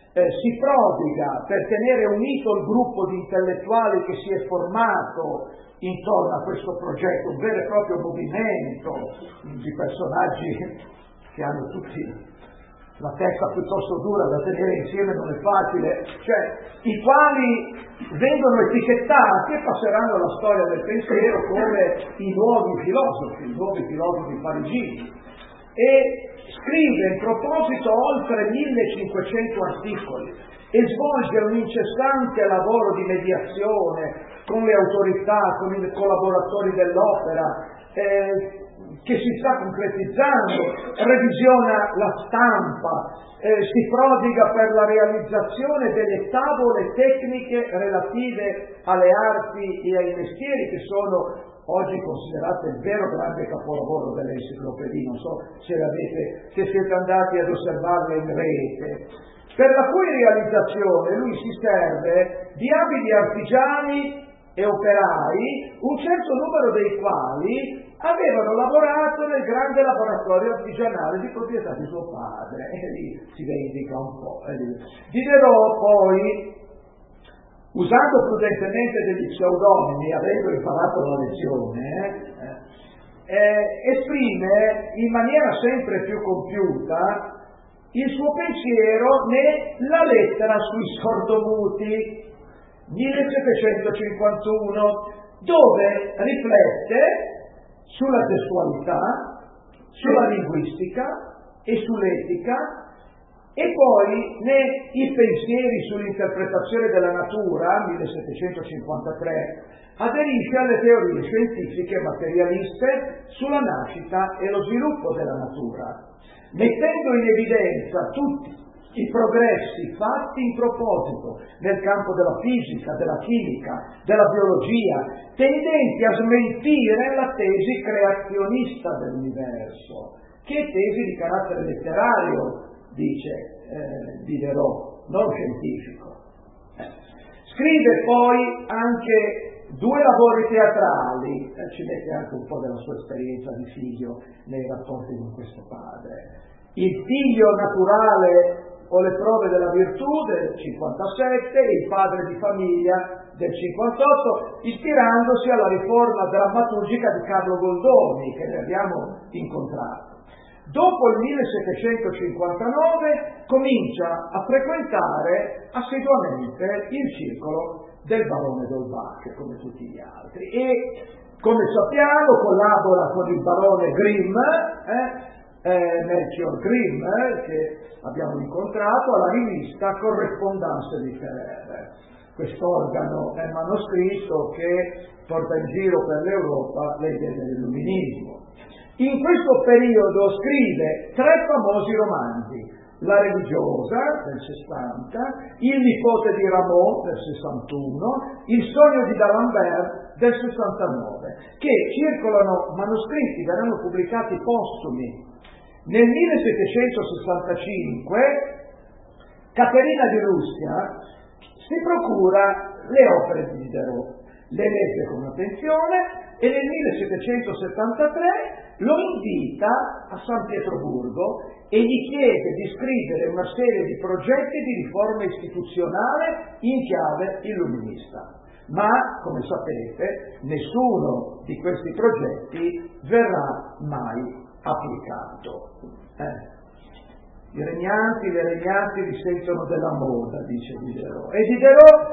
eh, si prodiga per tenere unito il gruppo di intellettuali che si è formato intorno a questo progetto, un vero e proprio movimento di personaggi che hanno tutti la testa piuttosto dura da tenere insieme, non è facile, cioè i quali vengono etichettati e passeranno alla storia del pensiero come i nuovi filosofi, i nuovi filosofi parigini. E scrive in proposito oltre millecinquecento articoli e svolge un incessante lavoro di mediazione con le autorità, con i collaboratori dell'opera, eh, che si sta concretizzando, revisiona la stampa, eh, si prodiga per la realizzazione delle tavole tecniche relative alle arti e ai mestieri che sono oggi considerate il vero grande capolavoro delle enciclopedie. Non so se, avete, se siete andati ad osservarle in rete, per la cui realizzazione lui si serve di abili artigiani e operai, un certo numero dei quali avevano lavorato nel grande laboratorio artigianale di proprietà di suo padre, e lì si vendica un po'. Diderot poi, usando prudentemente degli pseudonimi, avendo imparato la lezione, eh, eh, esprime in maniera sempre più compiuta il suo pensiero nella lettera sui sordomuti, millesettecentocinquantuno, dove riflette sulla gestualità, sulla linguistica e sull'etica, e poi nei pensieri sull'interpretazione della natura, millesettecentocinquantatré, aderisce alle teorie scientifiche materialiste sulla nascita e lo sviluppo della natura, mettendo in evidenza tutti i progressi fatti in proposito nel campo della fisica, della chimica, della biologia, tendenti a smentire la tesi creazionista dell'universo, che è tesi di carattere letterario, dice eh, Diderot, non scientifico. Eh. Scrive poi anche due lavori teatrali, eh, ci mette anche un po' della sua esperienza di figlio nei rapporti con questo padre. Il figlio naturale o le prove della virtù del cinquantasette e il padre di famiglia del cinquantotto, ispirandosi alla riforma drammaturgica di Carlo Goldoni, che ne abbiamo incontrato. Dopo il millesettecentocinquantanove comincia a frequentare assiduamente il circolo del barone d'Holbach, come tutti gli altri, e come sappiamo collabora con il barone Grimm, eh, Eh, Melchior Grimm, eh, che abbiamo incontrato alla rivista Correspondance littéraire, quest'organo è manoscritto che porta in giro per l'Europa le idee dell'illuminismo. In questo periodo scrive tre famosi romanzi: La religiosa del sessanta, Il nipote di Rameau del sessantuno, Il sogno di D'Alembert del sessantanove, che circolano manoscritti, verranno pubblicati postumi. Nel millesettecentosessantacinque Caterina di Russia si procura le opere di Diderot, le legge con attenzione e nel millesettecentosettantatré lo invita a San Pietroburgo e gli chiede di scrivere una serie di progetti di riforma istituzionale in chiave illuminista. Ma, come sapete, nessuno di questi progetti verrà mai applicato. Eh. I regnanti, le regnanti risentono della moda, dice Diderot. E Diderot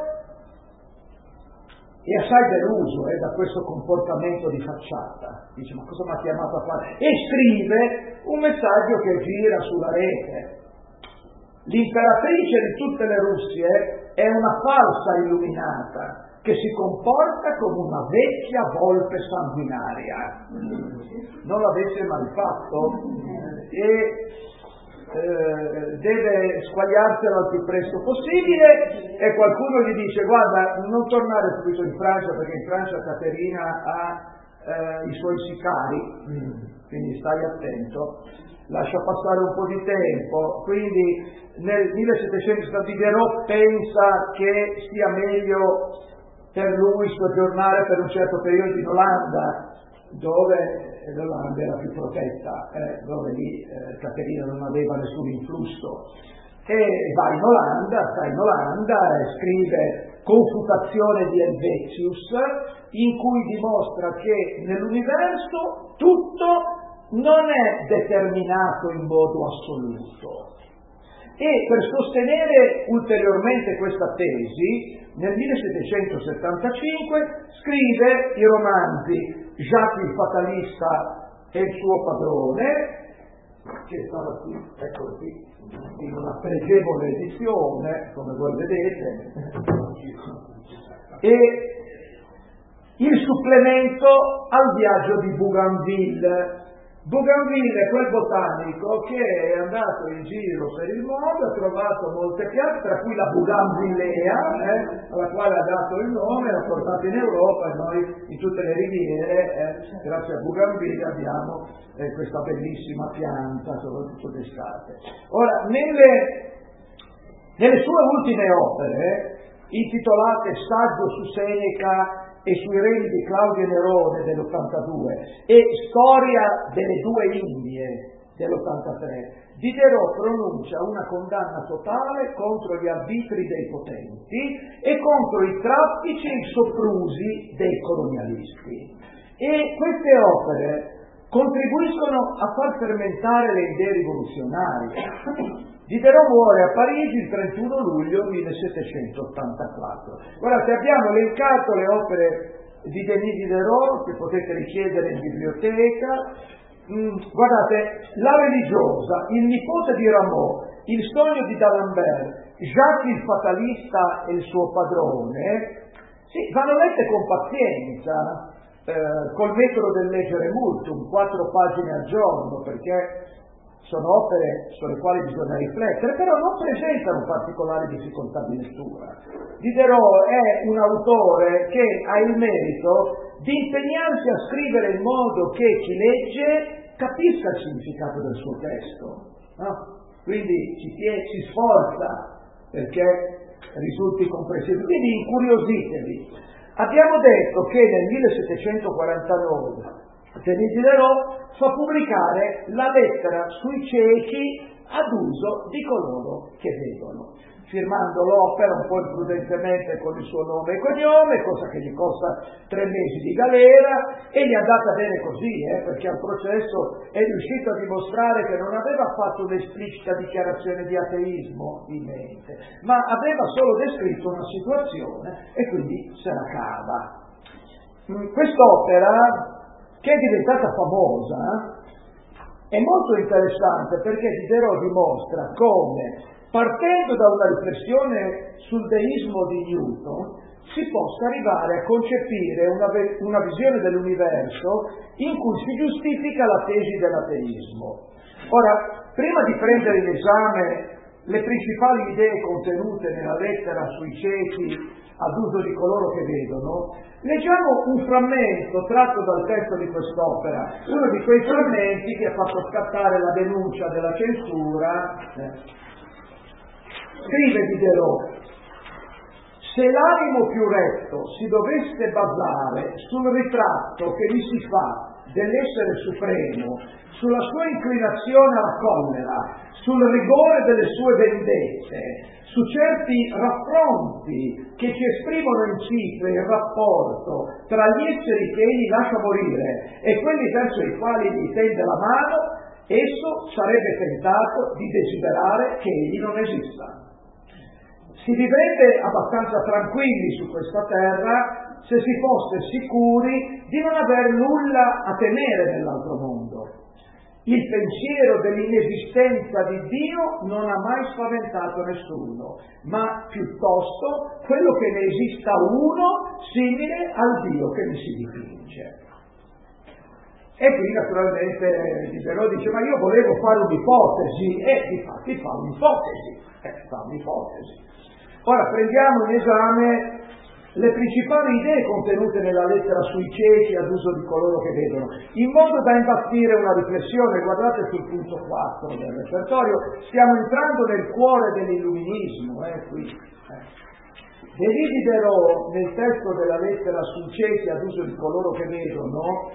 è assai deluso eh, da questo comportamento di facciata. Dice: ma cosa mi ha chiamato a fare? E scrive un messaggio che gira sulla rete. L'imperatrice di tutte le Russie è una falsa illuminata che si comporta come una vecchia volpe sanguinaria. Non l'avesse mai fatto e eh, deve squagliarsela al più presto possibile, e qualcuno gli dice: guarda, non tornare subito in Francia, perché in Francia Caterina ha eh, i suoi sicari, quindi stai attento, lascia passare un po' di tempo. Quindi nel millesettecento Diderot pensa che sia meglio per lui soggiornare per un certo periodo in Olanda, dove l'Olanda era più protetta, eh, dove lì eh, Caterina non aveva nessun influsso. e va in Olanda, sta in Olanda e scrive Confutazione di Helvetius, in cui dimostra che nell'universo tutto non è determinato in modo assoluto. E per sostenere ulteriormente questa tesi, nel millesettecentosettantacinque scrive i romanzi Jacques il Fatalista e il suo padrone, che sono qui, ecco qui, in una pregevole edizione, come voi vedete, e il supplemento al viaggio di Bougainville. Bougainville è quel botanico che è andato in giro per il mondo, ha trovato molte piante, tra cui la Bougainvillea, eh, alla quale ha dato il nome, l'ha portata in Europa e noi in tutte le riviere, eh, grazie a Bougainville, abbiamo eh, questa bellissima pianta, soprattutto d'estate. Ora, nelle, nelle sue ultime opere, intitolate Saggio su Seneca e sui regni di Claudio Nerone dell'ottantadue e Storia delle due Indie dell'ottantatré, Diderot pronuncia una condanna totale contro gli arbitri dei potenti e contro i traffici e i soprusi dei colonialisti. E queste opere contribuiscono a far fermentare le idee rivoluzionarie. Diderot muore a Parigi il trentuno luglio millesettecentottantaquattro. Guardate, abbiamo elencato le opere di Denis Diderot, che potete richiedere in biblioteca. Mm, guardate, La religiosa, Il nipote di Rameau, Il sogno di D'Alembert, Jacques il Fatalista e il suo padrone, sì, vanno lette con pazienza, eh, col metodo del leggere multum, quattro pagine al giorno, perché sono opere sulle quali bisogna riflettere, però non presentano particolari difficoltà di lettura. Diderot è un autore che ha il merito di impegnarsi a scrivere in modo che chi legge capisca il significato del suo testo, no? Quindi ci, ci sforza perché risulti comprensibile. Quindi incuriositevi. Abbiamo detto che nel millesettecentoquarantanove Denis Diderot fa pubblicare la lettera sui ciechi ad uso di coloro che vedono, firmando l'opera un po' imprudentemente con il suo nome e cognome, cosa che gli costa tre mesi di galera, e gli è andata bene così, eh, perché al processo è riuscito a dimostrare che non aveva fatto un'esplicita dichiarazione di ateismo in mente, ma aveva solo descritto una situazione e quindi se la cava. Quest'opera, che è diventata famosa, è molto interessante perché Diderot dimostra come, partendo da una riflessione sul deismo di Newton, si possa arrivare a concepire una, una visione dell'universo in cui si giustifica la tesi dell'ateismo. Ora, prima di prendere in esame le principali idee contenute nella lettera sui ciechi ad uso di coloro che vedono, leggiamo un frammento tratto dal testo di quest'opera, uno di quei frammenti che ha fatto scattare la denuncia della censura. Eh. Scrive Diderot: se l'animo più retto si dovesse basare sul ritratto che gli si fa dell'essere supremo, sulla sua inclinazione alla collera, sul rigore delle sue vendette, su certi raffronti che ci esprimono in cifre il rapporto tra gli esseri che egli lascia morire e quelli verso i quali gli tende la mano, esso sarebbe tentato di desiderare che egli non esista. Si vivrebbe abbastanza tranquilli su questa terra se si fosse sicuri di non aver nulla a temere nell'altro mondo. Il pensiero dell'inesistenza di Dio non ha mai spaventato nessuno, ma piuttosto quello che ne esista uno simile al Dio che mi si dipinge. E qui naturalmente Diderot dice: ma io volevo fare un'ipotesi, e difatti fa un'ipotesi, eh, fa un'ipotesi. Ora prendiamo in esame le principali idee contenute nella lettera sui ciechi ad uso di coloro che vedono, in modo da imbastire una riflessione. Guardate sul punto quattro del repertorio, stiamo entrando nel cuore dell'illuminismo, eh, qui. Eh. Denis Diderot, nel testo della lettera sui ciechi ad uso di coloro che vedono,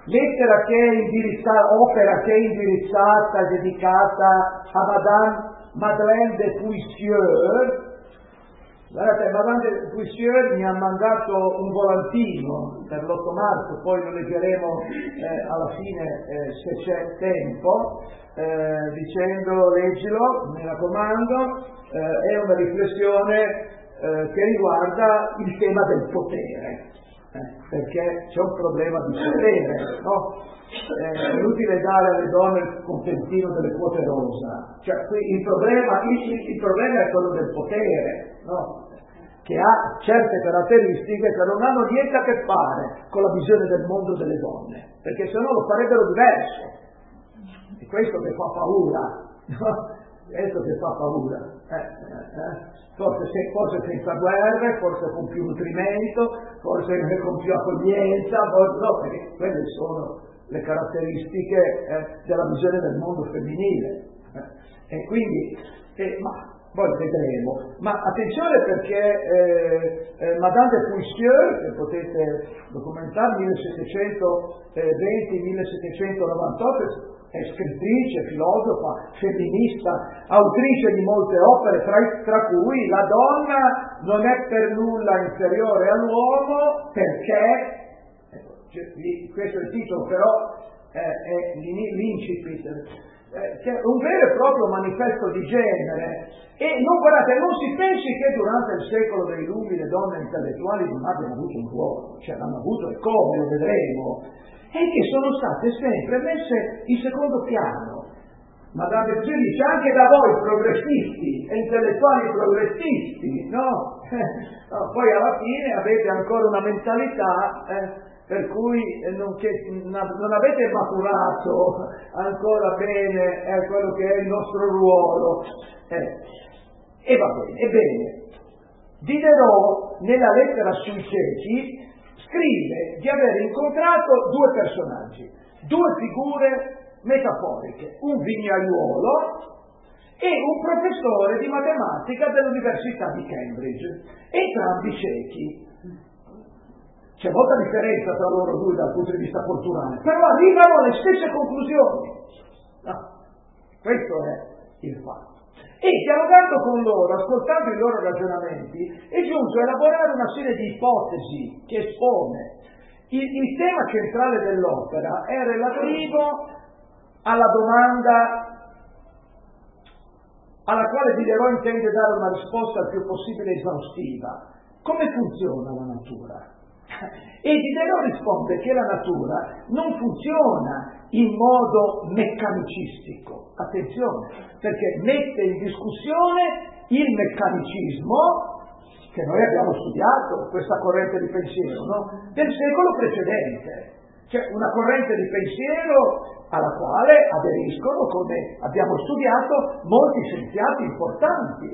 lettera che è indirizzata, opera che è indirizzata, dedicata a Madame Madeleine de Puisieux. Guardate, Madame de Puisieux mi ha mandato un volantino per l'otto marzo, poi lo leggeremo eh, alla fine eh, se c'è tempo, eh, dicendo leggilo, mi raccomando, eh, è una riflessione eh, che riguarda il tema del potere, eh, perché c'è un problema di potere, no? Eh, è inutile dare alle donne il contentino delle quote rosa, cioè qui il problema, il, il problema è quello del potere, no? Che ha certe caratteristiche che non hanno niente a che fare con la visione del mondo delle donne, perché se no lo farebbero diverso. E questo che fa paura, no? Questo che fa paura. Eh, eh, forse, se, forse senza guerre, forse con più nutrimento, forse con più accoglienza, forse, no, perché quelle sono le caratteristiche eh, della visione del mondo femminile. Eh. E quindi, eh, ma poi vedremo. Ma attenzione perché eh, eh, Madame de Puisieux, che potete documentare, millesettecentododici millesettecentonovantotto, è scrittrice, filosofa, femminista, autrice di molte opere, tra, tra cui La donna non è per nulla inferiore all'uomo perché, questo è il titolo, però eh, è l'incipit, eh, che è un vero e proprio manifesto di genere. E non, guardate, non si pensi che durante il secolo dei lumi le donne intellettuali non abbiano avuto un ruolo, cioè l'hanno avuto e come, lo vedremo, e che sono state sempre messe in secondo piano. Madame de Puisieux dice anche da voi progressisti e intellettuali progressisti, no? no? Poi alla fine avete ancora una mentalità eh, per cui eh, non, che, non avete maturato ancora bene eh, quello che è il nostro ruolo. Eh. E va bene, ebbene, Diderot nella lettera sui ciechi scrive di aver incontrato due personaggi, due figure metaforiche, un vignaiuolo e un professore di matematica dell'Università di Cambridge, entrambi ciechi. C'è molta differenza tra loro due dal punto di vista culturale, però arrivano alle stesse conclusioni. No, questo è il fatto. E dialogando con loro, ascoltando i loro ragionamenti, è giunto a elaborare una serie di ipotesi che espone. Il, il tema centrale dell'opera è relativo alla domanda alla quale Diderot intende dare una risposta il più possibile esaustiva. Come funziona la natura? E Diderot risponde che la natura non funziona in modo meccanicistico, attenzione, perché mette in discussione il meccanicismo che noi abbiamo studiato, questa corrente di pensiero, no? Del secolo precedente. Cioè una corrente di pensiero alla quale aderiscono, come abbiamo studiato, molti scienziati importanti.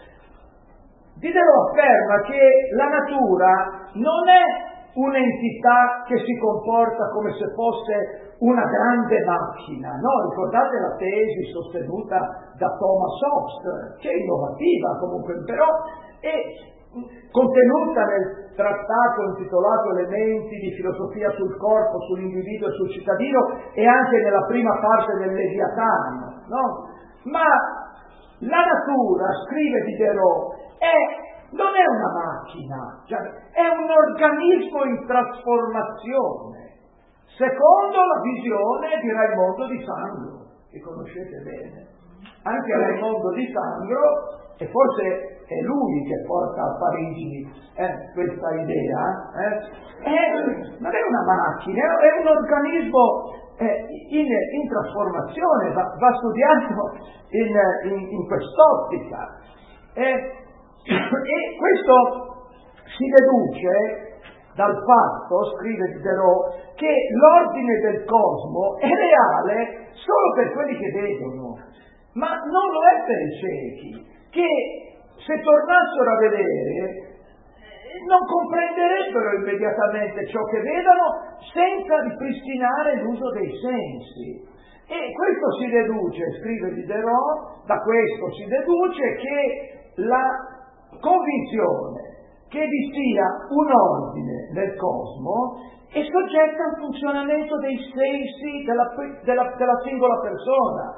Diderot afferma che la natura non è un'entità che si comporta come se fosse una grande macchina, no? Ricordate la tesi sostenuta da Thomas Hobbes, che è innovativa comunque, però è contenuta nel trattato intitolato Elementi di filosofia sul corpo, sull'individuo e sul cittadino, e anche nella prima parte del Leviatano, no? Ma la natura, scrive Diderot, è non è una macchina, cioè è un organismo in trasformazione, secondo la visione di Raimondo di Sangro, che conoscete bene. Anche Raimondo di Sangro, e forse è lui che porta a Parigi eh, questa idea, eh, è, non è una macchina, è un organismo eh, in, in trasformazione, va, va studiato in, in, in quest'ottica. Eh, E questo si deduce dal fatto, scrive Diderot, che l'ordine del cosmo è reale solo per quelli che vedono, ma non lo è per i ciechi, che se tornassero a vedere non comprenderebbero immediatamente ciò che vedono senza ripristinare l'uso dei sensi. E questo si deduce, scrive Diderot, da questo si deduce che la convinzione che vi sia un ordine nel cosmo è soggetta al funzionamento dei sensi della, della, della singola persona,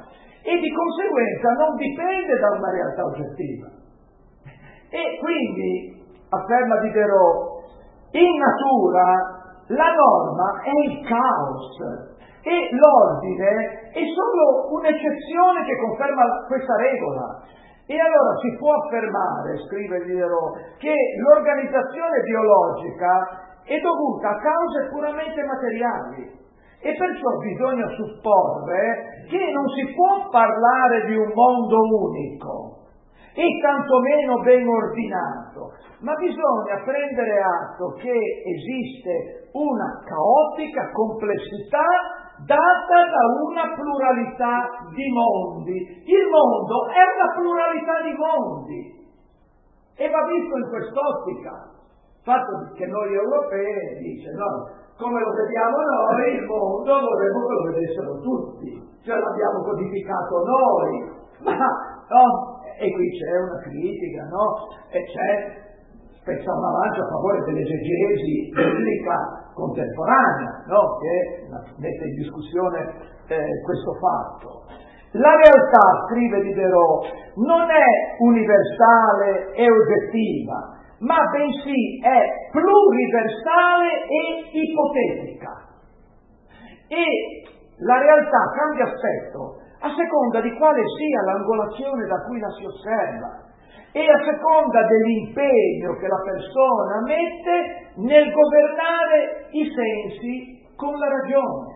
e di conseguenza non dipende da una realtà oggettiva. E quindi, afferma Diderot, in natura la norma è il caos e l'ordine è solo un'eccezione che conferma questa regola. E allora si può affermare, scrive Diderot, che l'organizzazione biologica è dovuta a cause puramente materiali e perciò bisogna supporre che non si può parlare di un mondo unico e tantomeno ben ordinato, ma bisogna prendere atto che esiste una caotica complessità data da una pluralità di mondi. Il mondo è una pluralità di mondi e va visto in quest'ottica. Il fatto che noi europei, dice, no, come lo vediamo noi, il mondo vorremmo che lo vedessero tutti, cioè l'abbiamo codificato noi, ma no, e qui c'è una critica, no? E c'è spezza una lancia a favore dell'esegesi biblica contemporanea, no? Che mette in discussione eh, questo fatto. La realtà, scrive Diderot, non è universale e oggettiva, ma bensì è pluriversale e ipotetica. E la realtà cambia aspetto a seconda di quale sia l'angolazione da cui la si osserva e a seconda dell'impegno che la persona mette nel governare i sensi con la ragione.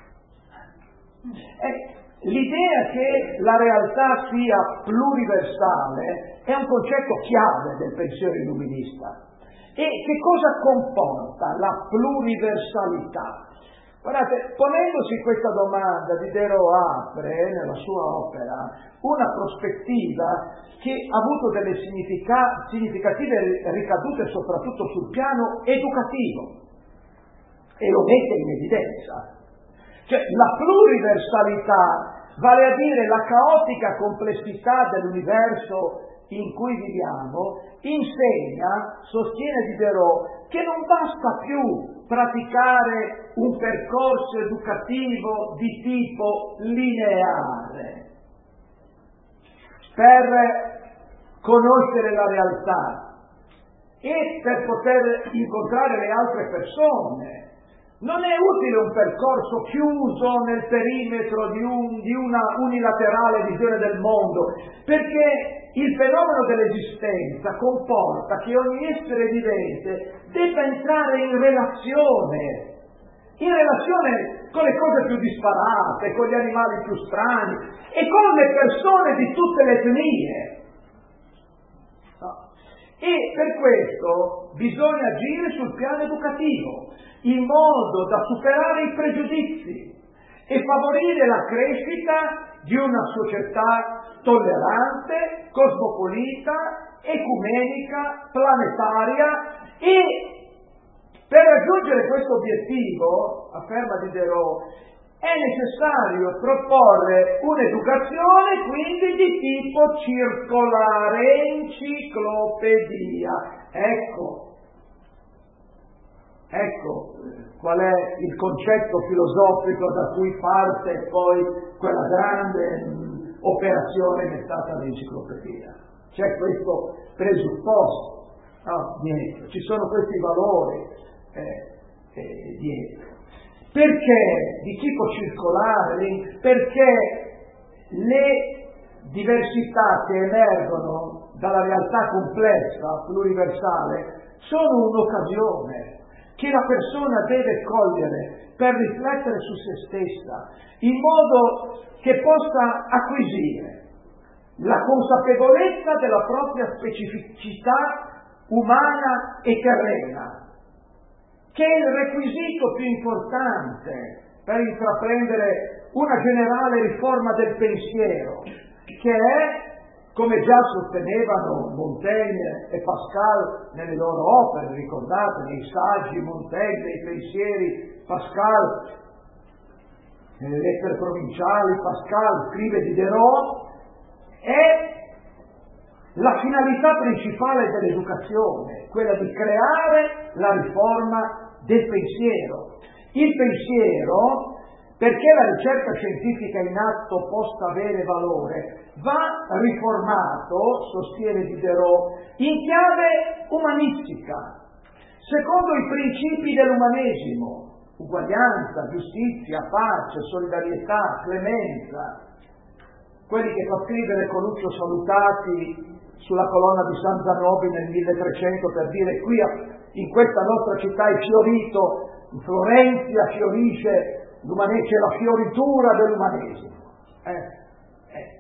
Eh, L'idea che la realtà sia pluriversale è un concetto chiave del pensiero illuminista. E che cosa comporta la pluriversalità? Guardate, ponendosi questa domanda, Diderot apre nella sua opera una prospettiva che ha avuto delle significa- significative ricadute soprattutto sul piano educativo e lo mette in evidenza. Cioè la pluriversalità, vale a dire la caotica complessità dell'universo in cui viviamo, insegna, sostiene Diderot, che non basta più praticare un percorso educativo di tipo lineare per conoscere la realtà e per poter incontrare le altre persone. Non è utile un percorso chiuso nel perimetro di, un, di una unilaterale visione del mondo, perché il fenomeno dell'esistenza comporta che ogni essere vivente debba entrare in relazione, in relazione con le cose più disparate, con gli animali più strani e con le persone di tutte le etnie. No. E per questo bisogna agire sul piano educativo, in modo da superare i pregiudizi e favorire la crescita di una società tollerante, cosmopolita, ecumenica, planetaria. E per raggiungere questo obiettivo, afferma Diderot, è necessario proporre un'educazione quindi di tipo circolare, enciclopedia. Ecco, ecco qual è il concetto filosofico da cui parte poi quella grande mh, operazione che è stata l'enciclopedia. C'è questo presupposto, no, dietro, ci sono questi valori eh, eh, dietro. Perché di tipo circolare? Perché le diversità che emergono dalla realtà complessa, pluriversale, sono un'occasione che la persona deve cogliere per riflettere su se stessa, in modo che possa acquisire la consapevolezza della propria specificità umana e terrena, che è il requisito più importante per intraprendere una generale riforma del pensiero, che è, come già sostenevano Montaigne e Pascal nelle loro opere, ricordate, nei saggi Montaigne, nei pensieri Pascal, nelle lettere provinciali Pascal scrive Diderot, è la finalità principale dell'educazione, quella di creare la riforma del pensiero. Il pensiero perché la ricerca scientifica in atto possa avere valore, va riformato, sostiene Diderot, in chiave umanistica, secondo i principi dell'umanesimo: uguaglianza, giustizia, pace, solidarietà, clemenza, quelli che fa scrivere Coluccio Salutati sulla colonna di San Zanobi nel milletrecento per dire: qui in questa nostra città è fiorito, in Florenzia fiorisce l'umanesimo, c'è la fioritura dell'umanesimo. Eh, eh.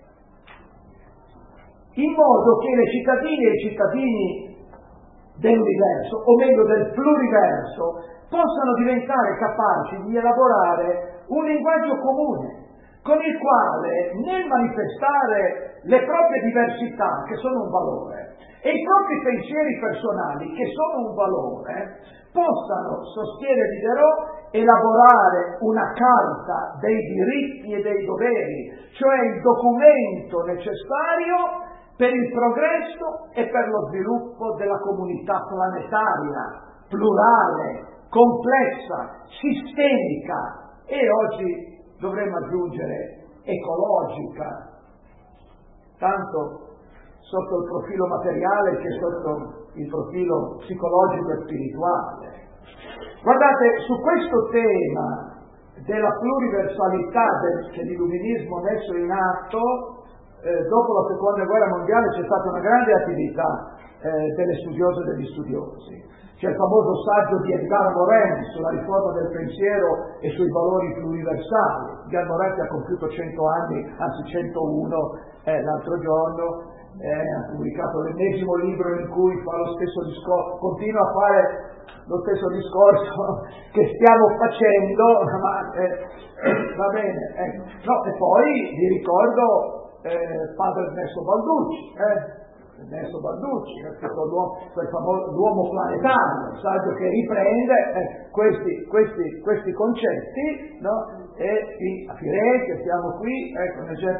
In modo che le cittadine e i cittadini dell'universo, o meglio del pluriverso, possano diventare capaci di elaborare un linguaggio comune, con il quale nel manifestare le proprie diversità, che sono un valore, e i propri pensieri personali, che sono un valore, possano, sostiene Diderot, elaborare una carta dei diritti e dei doveri, cioè il documento necessario per il progresso e per lo sviluppo della comunità planetaria, plurale, complessa, sistemica e oggi dovremmo aggiungere ecologica, tanto sotto il profilo materiale che sotto il profilo psicologico e spirituale. Guardate, su questo tema della pluriversalità del, che l'illuminismo ha messo in atto, eh, dopo la seconda guerra mondiale c'è stata una grande attività eh, delle studiose e degli studiosi. C'è il famoso saggio di Edgar Morin sulla riforma del pensiero e sui valori pluriversali. Edgar Morin, che ha compiuto cento anni, anzi centouno, eh, l'altro giorno, eh, ha pubblicato l'ennesimo libro in cui fa lo stesso discorso, continua a fare lo stesso discorso che stiamo facendo, ma eh, eh, va bene. Eh. No, e poi vi ricordo eh, padre Ernesto Balducci, eh. Ernesto Balducci, l'uomo, quel famoso, l'uomo planetario, un saggio che riprende eh, questi, questi, questi concetti, no? E qui a Firenze siamo qui, ecco,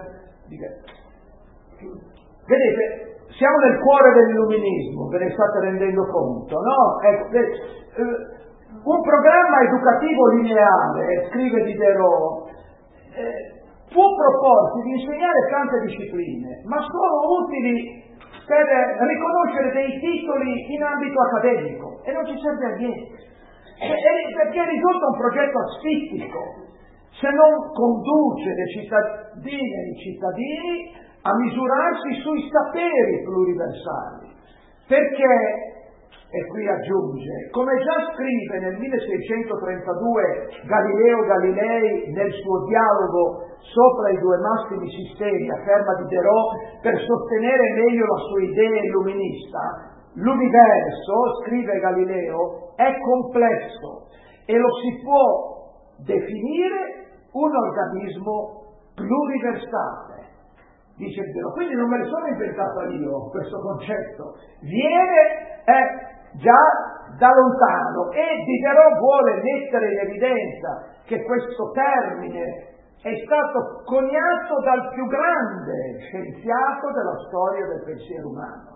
vedete, siamo nel cuore dell'illuminismo, ve ne state rendendo conto, no? Ecco, eh, un programma educativo lineare, scrive Diderot, eh, può proporsi di insegnare tante discipline, ma sono utili per riconoscere dei titoli in ambito accademico e non ci serve a niente, e, e, perché risulta un progetto asfittico se non conduce le cittadine e i cittadini a misurarsi sui saperi pluriversali, perché, e qui aggiunge, come già scrive nel milleseicentotrentadue Galileo Galilei nel suo dialogo sopra i due massimi sistemi, afferma Diderot, per sostenere meglio la sua idea illuminista, l'universo, scrive Galileo, è complesso e lo si può definire un organismo pluriversale. Dice Diderot, quindi non me ne sono inventato io questo concetto, viene eh, già da lontano, e Diderot vuole mettere in evidenza che questo termine è stato coniato dal più grande scienziato della storia del pensiero umano.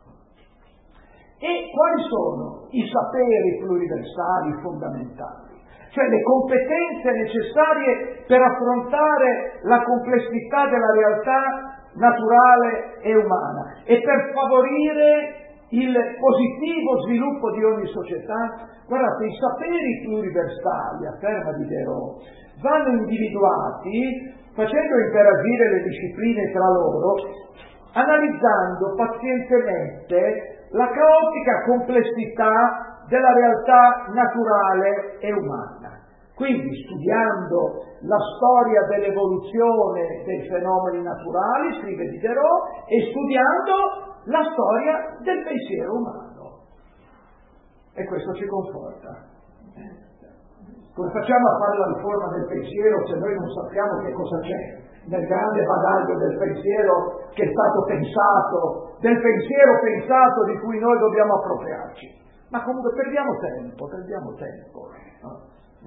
E quali sono i saperi pluriversali fondamentali? Cioè le competenze necessarie per affrontare la complessità della realtà naturale e umana e per favorire il positivo sviluppo di ogni società. Guardate, i saperi pluriversali, afferma Diderot, vanno individuati facendo interagire le discipline tra loro, analizzando pazientemente la caotica complessità della realtà naturale e umana. Quindi studiando la storia dell'evoluzione dei fenomeni naturali, scrive Diderot, e studiando la storia del pensiero umano. E questo ci conforta. Come facciamo a fare la riforma del pensiero se noi non sappiamo che cosa c'è nel grande bagaglio del pensiero che è stato pensato, del pensiero pensato di cui noi dobbiamo appropriarci? Ma comunque perdiamo tempo, perdiamo tempo. No?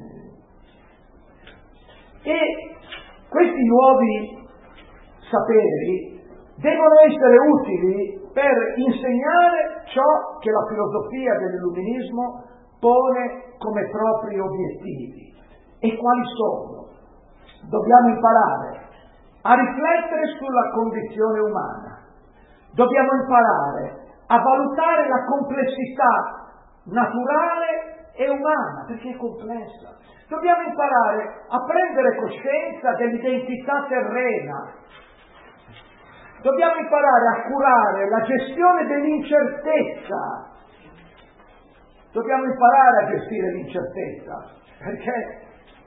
E questi nuovi saperi devono essere utili per insegnare ciò che la filosofia dell'illuminismo pone come propri obiettivi. E quali sono dobbiamo imparare a riflettere sulla condizione umana, dobbiamo imparare a valutare la complessità naturale e umana, perché è complessa. Dobbiamo imparare a prendere coscienza dell'identità terrena. Dobbiamo imparare a curare la gestione dell'incertezza. Dobbiamo imparare a gestire l'incertezza, perché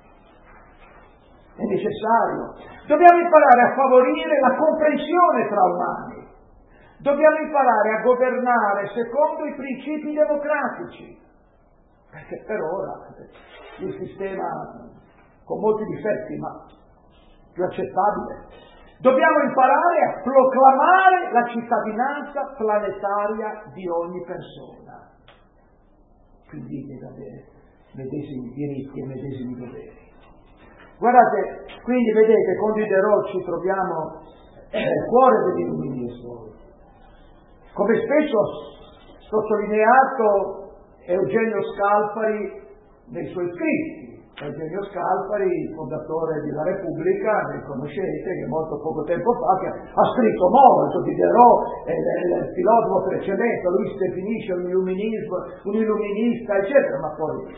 è necessario. Dobbiamo imparare a favorire la comprensione tra umani. Dobbiamo imparare a governare secondo i principi democratici, perché per ora il sistema, con molti difetti, ma più accettabile. Dobbiamo imparare a proclamare la cittadinanza planetaria di ogni persona. Quindi deve avere medesimi diritti e medesimi doveri. Guardate, quindi vedete, con Diderot ci troviamo nel cuore dell'illuminismo. Come spesso sottolineato Eugenio Scalfari nei suoi scritti. Eugenio Scalfari, il fondatore della Repubblica, ne conoscete, che molto poco tempo fa che ha scritto molto Diderot, è il filosofo precedente, lui si definisce un illuminismo, un illuminista, eccetera, ma poi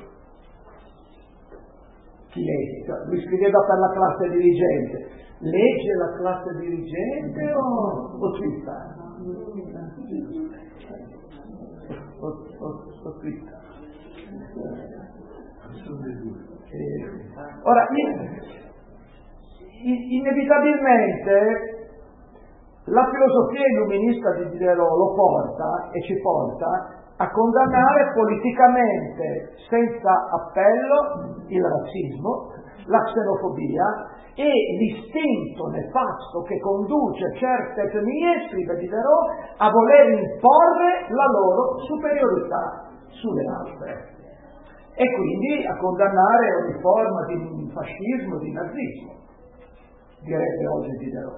chi legge? Cioè, lui scriveva per la classe dirigente. Legge la classe dirigente o, o twitta? O, o, o twitta? Eh, ora, in, inevitabilmente la filosofia illuminista di Diderot lo porta e ci porta a condannare politicamente senza appello il razzismo, la xenofobia e l'istinto nefasto che conduce certe etnie, scrive Diderot, a voler imporre la loro superiorità sulle altre e quindi a condannare ogni forma di fascismo, di nazismo, direbbe oggi Diderot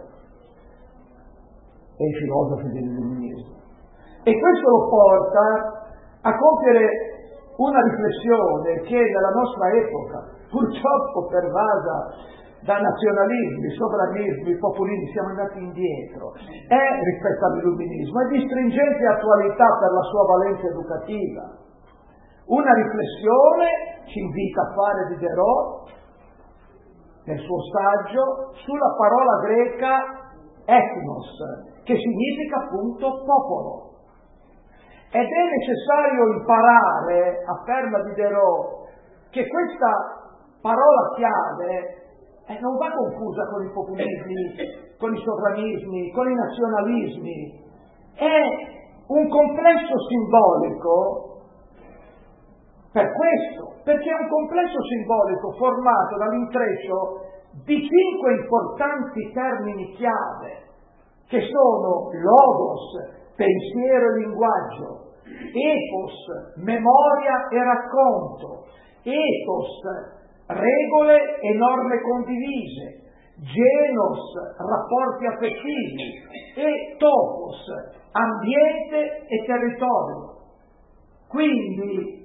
e i filosofi dell'illuminismo. E questo lo porta a compiere una riflessione che nella nostra epoca, purtroppo pervasa da nazionalismi, sovranismi, populismi, siamo andati indietro, è rispetto all'illuminismo, è di stringente attualità per la sua valenza educativa. Una riflessione ci invita a fare Diderot nel suo saggio sulla parola greca ethnos, che significa appunto popolo. Ed è necessario imparare, afferma Diderot, che questa parola chiave eh, non va confusa con i populismi, con i sovranismi, con i nazionalismi. È un complesso simbolico per questo, perché è un complesso simbolico formato dall'intreccio di cinque importanti termini chiave, che sono logos, pensiero e linguaggio, ethos, memoria e racconto, ethos, regole e norme condivise, genos, rapporti affettivi e topos, ambiente e territorio. Quindi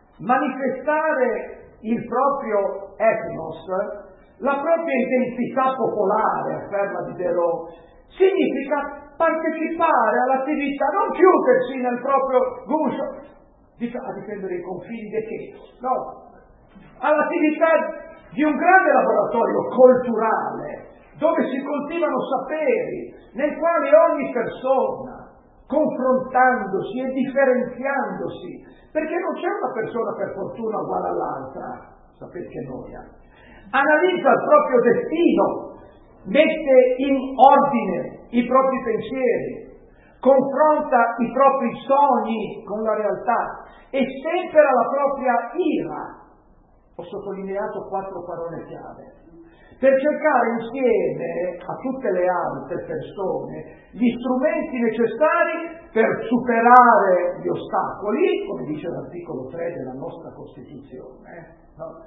manifestare il proprio ethnos, la propria identità popolare, afferma Diderot, significa partecipare all'attività, non chiudersi nel proprio guscio a difendere i confini del che, no, all'attività di un grande laboratorio culturale dove si coltivano saperi, nel quale ogni persona, confrontandosi e differenziandosi, perché non c'è una persona per fortuna uguale all'altra, sapete che noia, analizza il proprio destino, mette in ordine i propri pensieri, confronta i propri sogni con la realtà e tempera la propria ira. Ho sottolineato quattro parole chiave per cercare insieme a tutte le altre persone gli strumenti necessari per superare gli ostacoli, come dice l'articolo tre della nostra Costituzione, no?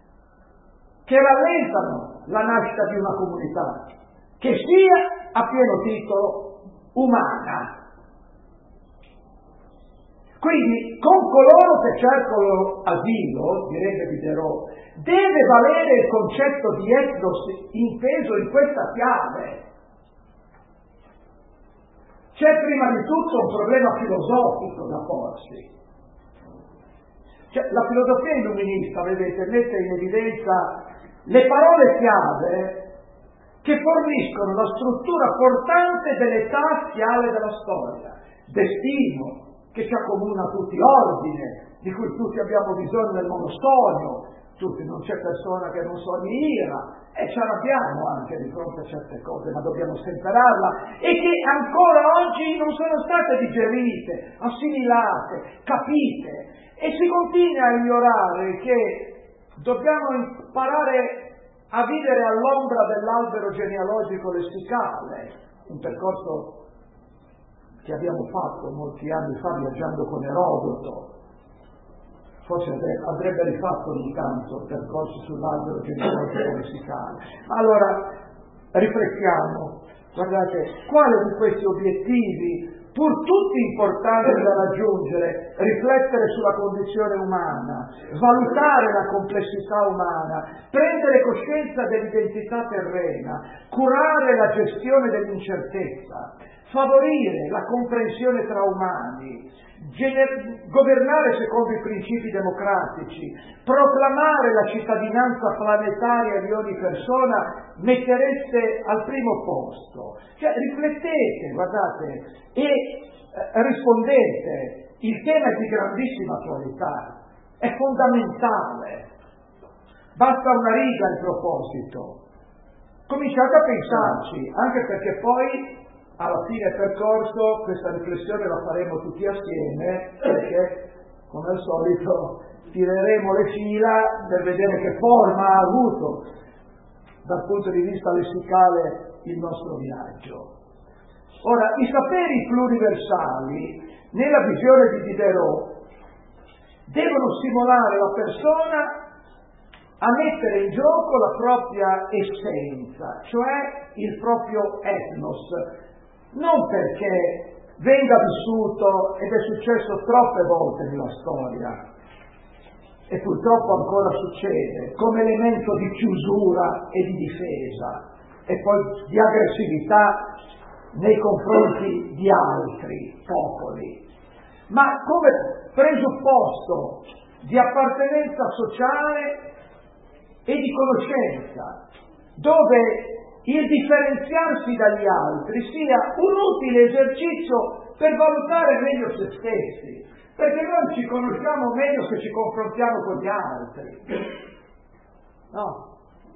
Che rallentano la nascita di una comunità che sia a pieno titolo umana. Quindi con coloro che cercano asilo, direbbe Diderot, deve valere il concetto di ethnos inteso in questa chiave. C'è prima di tutto un problema filosofico da porsi. Cioè, la filosofia illuminista, vedete, mette in evidenza le parole chiave che forniscono la struttura portante dell'età assiale della storia. Destino, che ci accomuna tutti, ordine, di cui tutti abbiamo bisogno nel monostonio, tutti, non c'è persona che non sogni ira, e ci arrabbiamo anche di fronte a certe cose, ma dobbiamo stemperarla, e che ancora oggi non sono state digerite, assimilate, capite, e si continua a ignorare che dobbiamo imparare a vivere all'ombra dell'albero genealogico lessicale, un percorso che abbiamo fatto molti anni fa viaggiando con Erodoto. Forse andrebbe rifatto ogni tanto il percorso sull'albero genealogico lessicale. Allora, riflettiamo, guardate, quale di questi obiettivi, pur tutti importanti da raggiungere, riflettere sulla condizione umana, valutare la complessità umana, prendere coscienza dell'identità terrena, curare la gestione dell'incertezza, favorire la comprensione tra umani, gener- governare secondo i principi democratici, proclamare la cittadinanza planetaria di ogni persona, mettereste al primo posto. Cioè, riflettete, guardate, e eh, rispondete. Il tema è di grandissima attualità, è fondamentale. Basta una riga in proposito. Cominciate a pensarci, anche perché poi alla fine percorso questa riflessione la faremo tutti assieme, perché come al solito tireremo le fila per vedere che forma ha avuto dal punto di vista lessicale il nostro viaggio. Ora, i saperi pluriversali nella visione di Diderot devono stimolare la persona a mettere in gioco la propria essenza, cioè il proprio ethnos, non perché venga vissuto, ed è successo troppe volte nella storia, e purtroppo ancora succede, come elemento di chiusura e di difesa, e poi di aggressività nei confronti di altri popoli, ma come presupposto di appartenenza sociale e di conoscenza, dove il differenziarsi dagli altri sia un utile esercizio per valutare meglio se stessi, perché noi ci conosciamo meglio se ci confrontiamo con gli altri. No.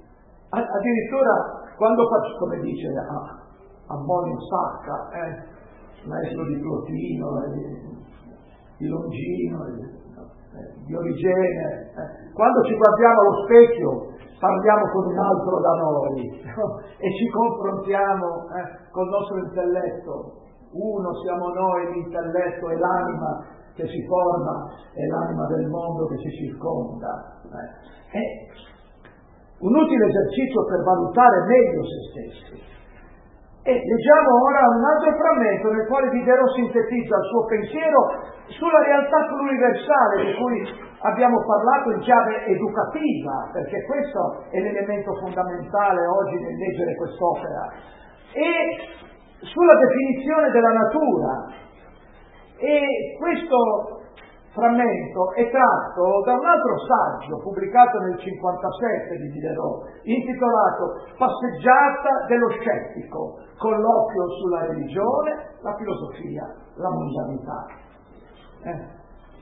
Addirittura quando faccio, come dice a, a Bonio Sacca, eh, maestro di Plotino, eh, di Longino, eh, di Origene, eh, quando ci guardiamo allo specchio parliamo con un altro da noi e ci confrontiamo eh, col nostro intelletto. Uno siamo noi, l'intelletto e l'anima che si forma, e l'anima del mondo che ci circonda. Eh. È un utile esercizio per valutare meglio se stessi. E leggiamo ora un altro frammento nel quale Diderot sintetizza il suo pensiero sulla realtà pluriversale di cui abbiamo parlato in chiave educativa, perché questo è l'elemento fondamentale oggi nel leggere quest'opera, e sulla definizione della natura. E questo frammento è tratto da un altro saggio pubblicato nel cinquantasette di Diderot, intitolato Passeggiata dello scettico, colloquio sulla religione, la filosofia, la mondanità. Eh.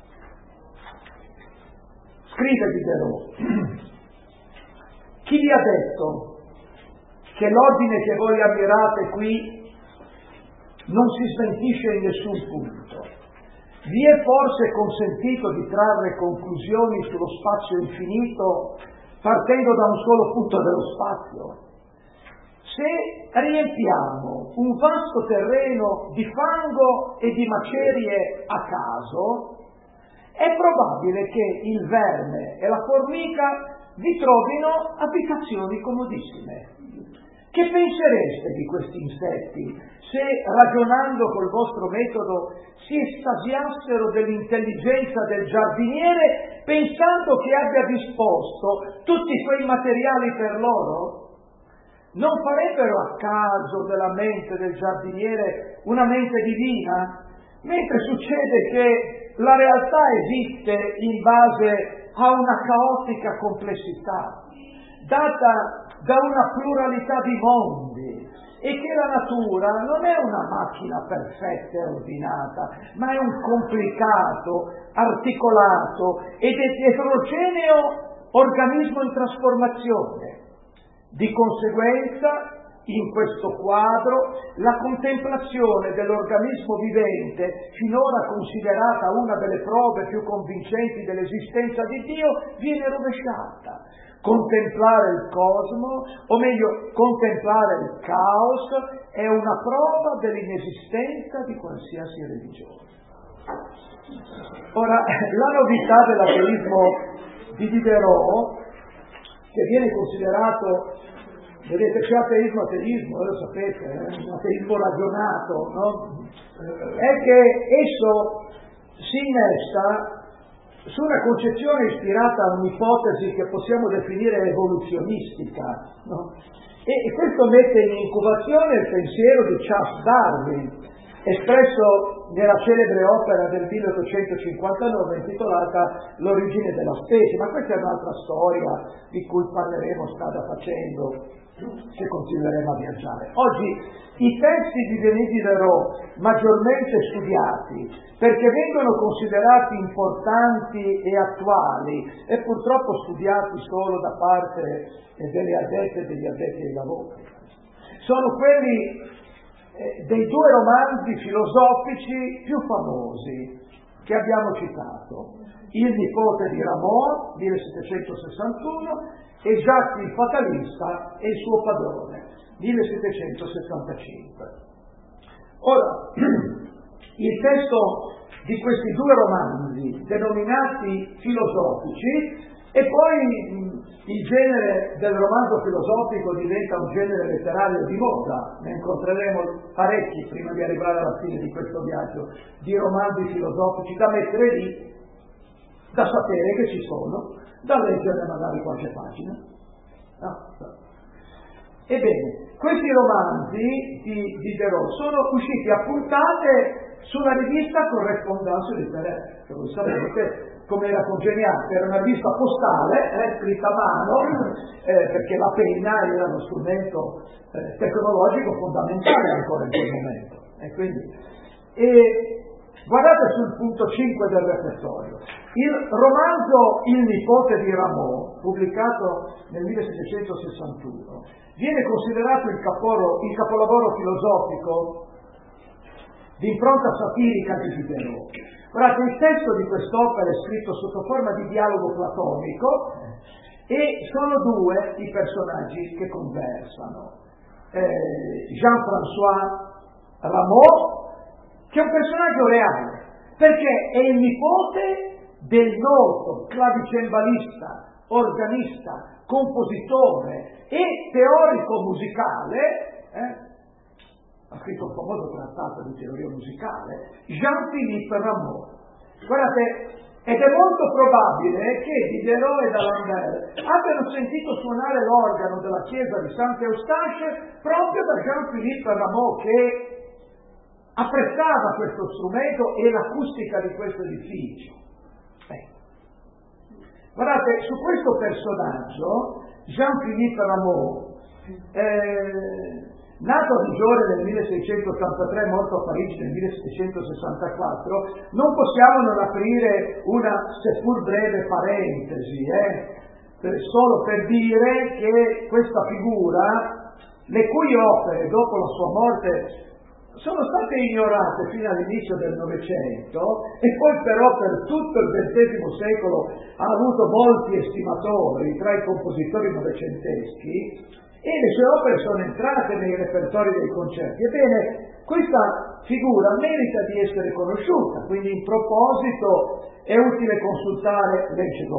Scrive Diderot: chi vi ha detto che l'ordine che voi ammirate qui non si smentisce in nessun punto? Vi è forse consentito di trarre conclusioni sullo spazio infinito partendo da un solo punto dello spazio? Se riempiamo un vasto terreno di fango e di macerie a caso, è probabile che il verme e la formica vi trovino abitazioni comodissime. Che pensereste di questi insetti se, ragionando col vostro metodo, si estasiassero dell'intelligenza del giardiniere pensando che abbia disposto tutti quei materiali per loro? Non farebbero a caso della mente del giardiniere una mente divina? Mentre succede che la realtà esiste in base a una caotica complessità, data da una pluralità di mondi, e che la natura non è una macchina perfetta e ordinata, ma è un complicato, articolato ed eterogeneo organismo in trasformazione. Di conseguenza, in questo quadro, la contemplazione dell'organismo vivente, finora considerata una delle prove più convincenti dell'esistenza di Dio, viene rovesciata. Contemplare il cosmo, o meglio, contemplare il caos, è una prova dell'inesistenza di qualsiasi religione. Ora, la novità dell'ateismo di Diderot, che viene considerato, vedete, c'è ateismo, ateismo, voi lo sapete, è un ateismo ragionato, no? È che esso si innesta su una concezione ispirata a un'ipotesi che possiamo definire evoluzionistica, no? E, e questo mette in incubazione il pensiero di Charles Darwin, espresso nella celebre opera del milleottocentocinquantanove intitolata L'origine della specie, ma questa è un'altra storia di cui parleremo strada facendo, se continueremo a viaggiare. Oggi i testi di Denis Diderot, maggiormente studiati, perché vengono considerati importanti e attuali, e purtroppo studiati solo da parte delle addette e degli addetti ai lavori, sono quelli dei due romanzi filosofici più famosi che abbiamo citato: Il nipote di Rameau, millesettecentosessantuno, e Jacques il fatalista e il suo padrone, millesettecentosessantacinque. Ora, il testo di questi due romanzi, denominati filosofici, e poi il genere del romanzo filosofico diventa un genere letterario di moda, ne incontreremo parecchi prima di arrivare alla fine di questo viaggio, di romanzi filosofici da mettere lì, da sapere che ci sono, da leggere magari qualche pagina. No, no. Ebbene, questi romanzi di Diderot sono usciti a puntate sulla rivista Correspondance littéraire, che voi sapete come era congeniata, era una rivista postale, eh, scritta a mano, eh, perché la penna era uno strumento eh, tecnologico fondamentale ancora in quel momento. E quindi, e, guardate sul punto cinque del repertorio. Il romanzo Il nipote di Rameau, pubblicato nel millesettecentosessantuno, viene considerato il, caporo, il capolavoro filosofico di impronta satirica di Diderot. Guardate, il testo di quest'opera è scritto sotto forma di dialogo platonico e sono due i personaggi che conversano. Eh, Jean-François Rameau, che è un personaggio reale, perché è il nipote del noto clavicembalista, organista, compositore e teorico musicale, eh, ha scritto un famoso trattato di teoria musicale, Jean-Philippe Rameau. Guardate, ed è molto probabile che Diderot e D'Alembert abbiano sentito suonare l'organo della chiesa di Saint-Eustache proprio da Jean-Philippe Rameau, che apprezzava questo strumento e l'acustica di questo edificio. Eh. Guardate, su questo personaggio, Jean-Philippe Rameau, eh, nato a Digione nel milleseicentottantatré, morto a Parigi nel millesettecentosessantaquattro, non possiamo non aprire una seppur breve parentesi, eh, per, solo per dire che questa figura, le cui opere dopo la sua morte sono state ignorate fino all'inizio del Novecento e poi però per tutto il ventesimo secolo ha avuto molti estimatori tra i compositori novecenteschi, e le sue opere sono entrate nei repertori dei concerti. Ebbene, questa figura merita di essere conosciuta, quindi in proposito è utile consultare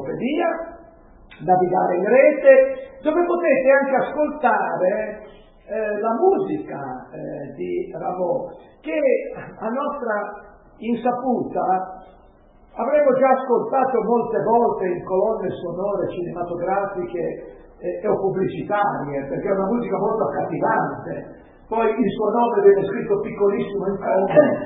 l'enciclopedia, navigare in rete, dove potete anche ascoltare eh, la musica eh, di Rameau, che a nostra insaputa avremo già ascoltato molte volte in colonne sonore cinematografiche eh, o pubblicitarie, perché è una musica molto accattivante. Poi il suo nome viene scritto piccolissimo in fondo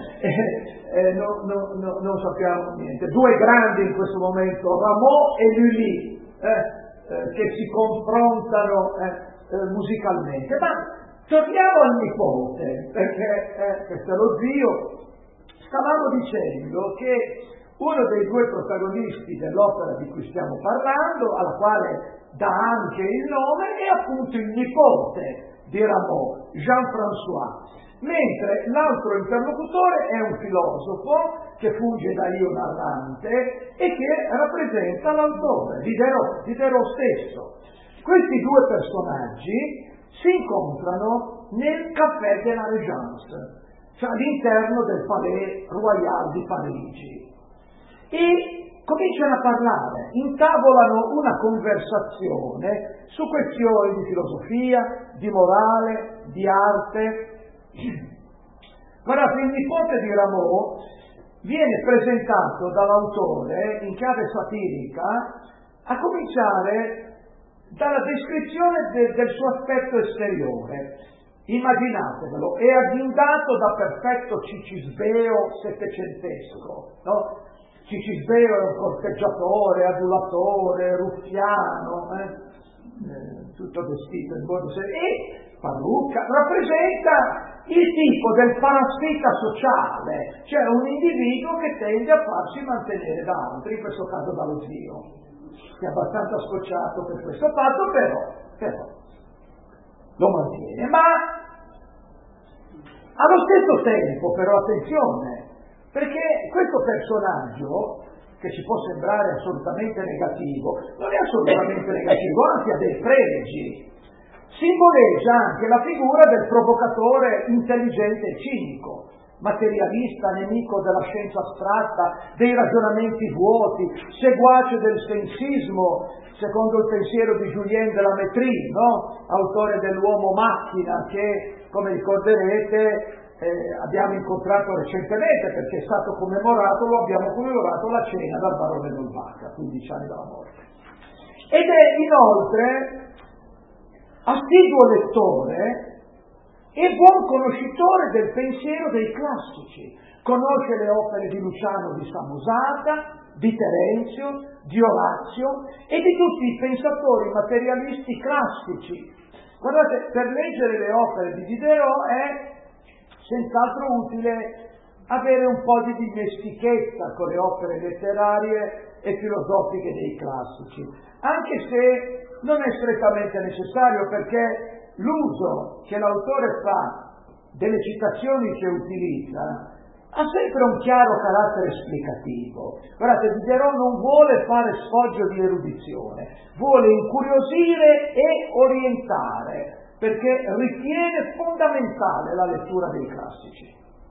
e eh, no, no, no, non sappiamo niente. Due grandi in questo momento, Rameau e Lully, eh, eh, che si confrontano eh, eh, musicalmente. Ma torniamo al nipote, perché eh, questo è lo zio. Stavamo dicendo che uno dei due protagonisti dell'opera di cui stiamo parlando, alla quale dà anche il nome, è appunto il nipote di Rameau, Jean-François, mentre l'altro interlocutore è un filosofo che funge da io narrante e che rappresenta l'autore, Diderot, Diderot stesso. Questi due personaggi si incontrano nel Café de la Régence, cioè all'interno del Palais Royal di Parigi, e cominciano a parlare, intavolano una conversazione su questioni di filosofia, di morale, di arte. Guardate, il nipote di Rameau viene presentato dall'autore in chiave satirica, a cominciare dalla descrizione de, del suo aspetto esteriore. Immaginatevelo, è agghindato da perfetto cicisbeo settecentesco, no? Cicisbeo è un corteggiatore, adulatore, ruffiano, eh? Eh, tutto vestito in modo serio, e parrucca, rappresenta il tipo del parassita sociale, cioè un individuo che tende a farsi mantenere da altri, in questo caso dallo zio, che è abbastanza scocciato per questo fatto, però, però lo mantiene. Ma allo stesso tempo, però, attenzione, perché questo personaggio, che ci può sembrare assolutamente negativo, non è assolutamente negativo, anzi ha dei pregi. Simboleggia anche la figura del provocatore intelligente e cinico, materialista, nemico della scienza astratta, dei ragionamenti vuoti, seguace del sensismo, secondo il pensiero di Julien de la Métrie, no? Autore dell'Uomo Macchina, che, come ricorderete, Eh, abbiamo incontrato recentemente, perché è stato commemorato, lo abbiamo commemorato la cena dal barone d'Olbacca, quindici anni dalla morte. Ed è inoltre assiduo lettore e buon conoscitore del pensiero dei classici. Conosce le opere di Luciano di Samosata, di Terenzio, di Orazio e di tutti i pensatori materialisti classici. Guardate, per leggere le opere di Diderot è senz'altro utile avere un po' di dimestichezza con le opere letterarie e filosofiche dei classici, anche se non è strettamente necessario, perché l'uso che l'autore fa delle citazioni che utilizza ha sempre un chiaro carattere esplicativo. Guardate, Diderot non vuole fare sfoggio di erudizione, vuole incuriosire e orientare, perché ritiene fondamentale la lettura dei classici.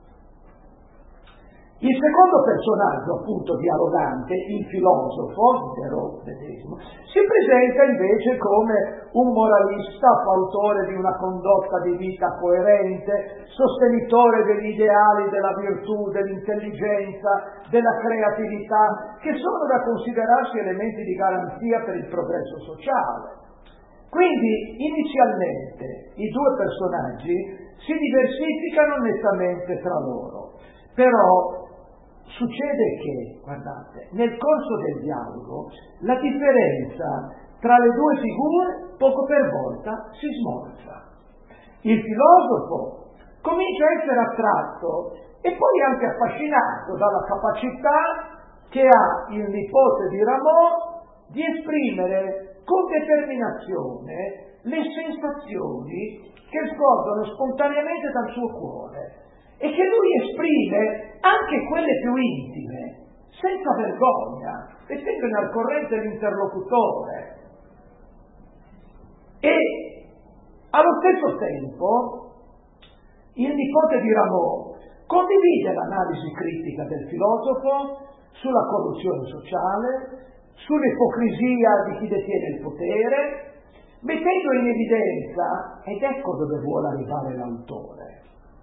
Il secondo personaggio, appunto, dialogante, il filosofo, Diderot medesimo, si presenta invece come un moralista, fautore di una condotta di vita coerente, sostenitore degli ideali della virtù, dell'intelligenza, della creatività, che sono da considerarsi elementi di garanzia per il progresso sociale. Quindi inizialmente i due personaggi si diversificano nettamente tra loro, però succede che, guardate, nel corso del dialogo la differenza tra le due figure poco per volta si smorza. Il filosofo comincia a essere attratto e poi anche affascinato dalla capacità che ha il nipote di Rameau di esprimere con determinazione le sensazioni che sgorgono spontaneamente dal suo cuore e che lui esprime, anche quelle più intime, senza vergogna, mettendone al corrente l'interlocutore. E allo stesso tempo il nipote di Rameau condivide l'analisi critica del filosofo sulla corruzione sociale, sull'ipocrisia di chi detiene il potere, mettendo in evidenza, ed ecco dove vuole arrivare l'autore,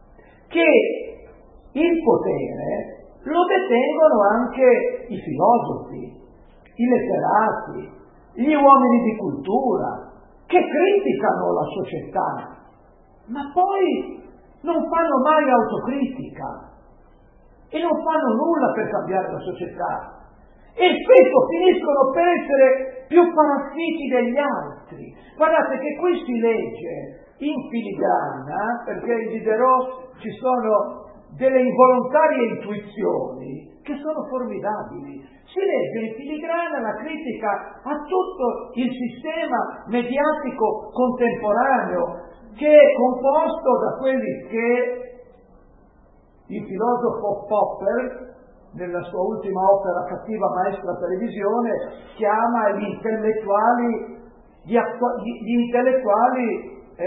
che il potere lo detengono anche i filosofi, i letterati, gli uomini di cultura, che criticano la società, ma poi non fanno mai autocritica e non fanno nulla per cambiare la società. E spesso finiscono per essere più parassiti degli altri. Guardate che qui si legge in filigrana, perché in Diderot ci sono delle involontarie intuizioni che sono formidabili. Si legge in filigrana la critica a tutto il sistema mediatico contemporaneo, che è composto da quelli che il filosofo Popper, nella sua ultima opera Cattiva maestra televisione, chiama gli intellettuali gli, attua- gli, gli intellettuali eh,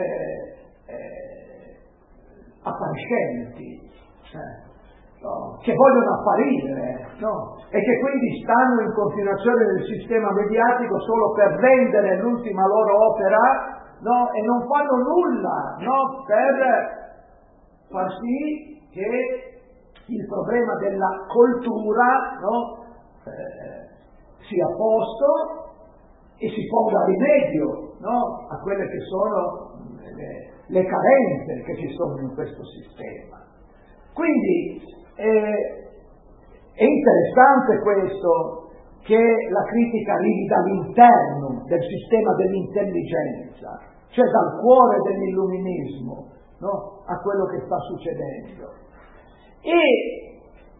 eh, appariscenti, eh, no? Che vogliono apparire, no? E che quindi stanno in continuazione nel sistema mediatico solo per vendere l'ultima loro opera, no? E non fanno nulla, no? Per far sì che il problema della cultura, no? eh, sia posto e si ponga rimedio, no? A quelle che sono le, le carenze che ci sono in questo sistema. Quindi eh, è interessante questo, che la critica arrivi dall'interno del sistema dell'intelligenza, cioè dal cuore dell'illuminismo, no? A quello che sta succedendo. E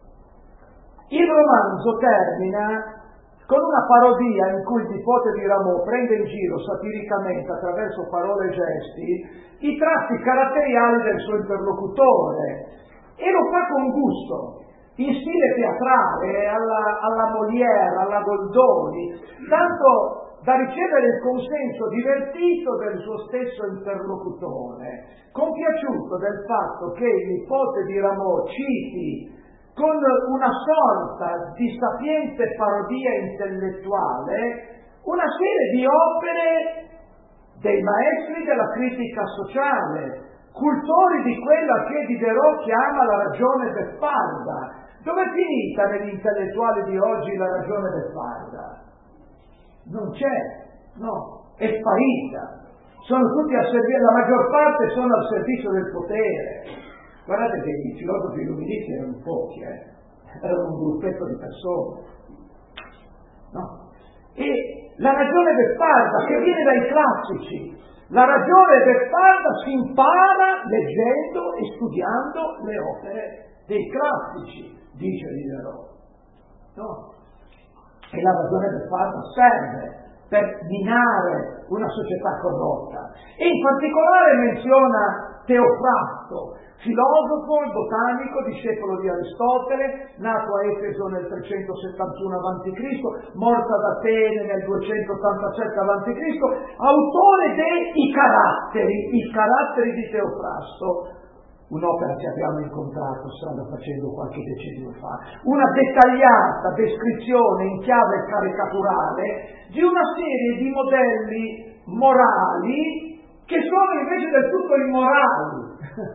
il romanzo termina con una parodia in cui il nipote di Rameau prende in giro satiricamente, attraverso parole e gesti, i tratti caratteriali del suo interlocutore, e lo fa con gusto, in stile teatrale, alla, alla Molière, alla Goldoni, tanto da ricevere il consenso divertito del suo stesso interlocutore, compiaciuto del fatto che il nipote di Rameau citi con una sorta di sapiente parodia intellettuale una serie di opere dei maestri della critica sociale, cultori di quella che Diderot chiama la ragione beffarda. Dov'è finita negli intellettuali di oggi la ragione beffarda? Non c'è, no, è sparita. Sono tutti a servizio, la maggior parte sono al servizio del potere. Guardate che i filosofi illuministi erano pochi, eh? Erano un gruppetto di persone, no? E la ragione beffarda che viene dai classici, la ragione beffarda si impara leggendo e studiando le opere dei classici, dice Diderot, no? E la ragione beffarda serve per minare una società corrotta. E in particolare menziona Teofrasto, filosofo e botanico, discepolo di Aristotele, nato a Efeso nel trecentosettantuno avanti Cristo, morto ad Atene nel duecentottantasette avanti Cristo, autore dei Caratteri, i Caratteri di Teofrasto, un'opera che abbiamo incontrato strada facendo qualche decennio fa, una dettagliata descrizione in chiave caricaturale di una serie di modelli morali che sono invece del tutto immorali.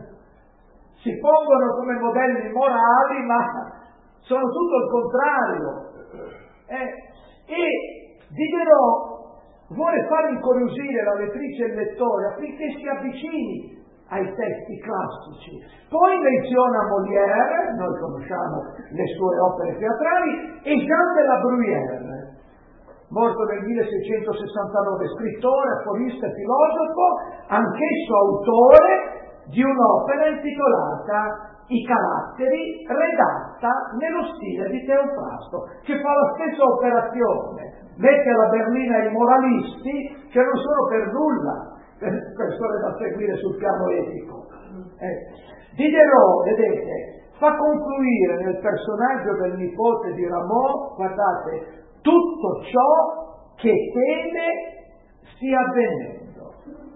Si pongono come modelli morali, ma sono tutto il contrario. Eh, e Diderot vuole far incuriosire la lettrice e il lettore affinché si avvicini ai testi classici. Poi menziona Molière, noi conosciamo le sue opere teatrali, e Jean de la Bruyère, morto nel milleseicentosessantanove, scrittore, aforista e filosofo, anch'esso autore di un'opera intitolata I Caratteri, redatta nello stile di Teofrasto, che fa la stessa operazione, mette alla berlina i moralisti che non sono per nulla persone da seguire sul piano etico. Eh. Diderot, vedete, fa confluire nel personaggio del nipote di Rameau, guardate, tutto ciò che teme stia avvenendo,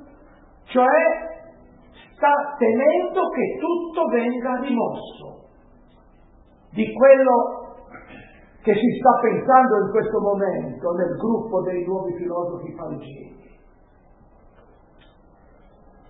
cioè sta temendo che tutto venga rimosso di quello che si sta pensando in questo momento nel gruppo dei nuovi filosofi parigini.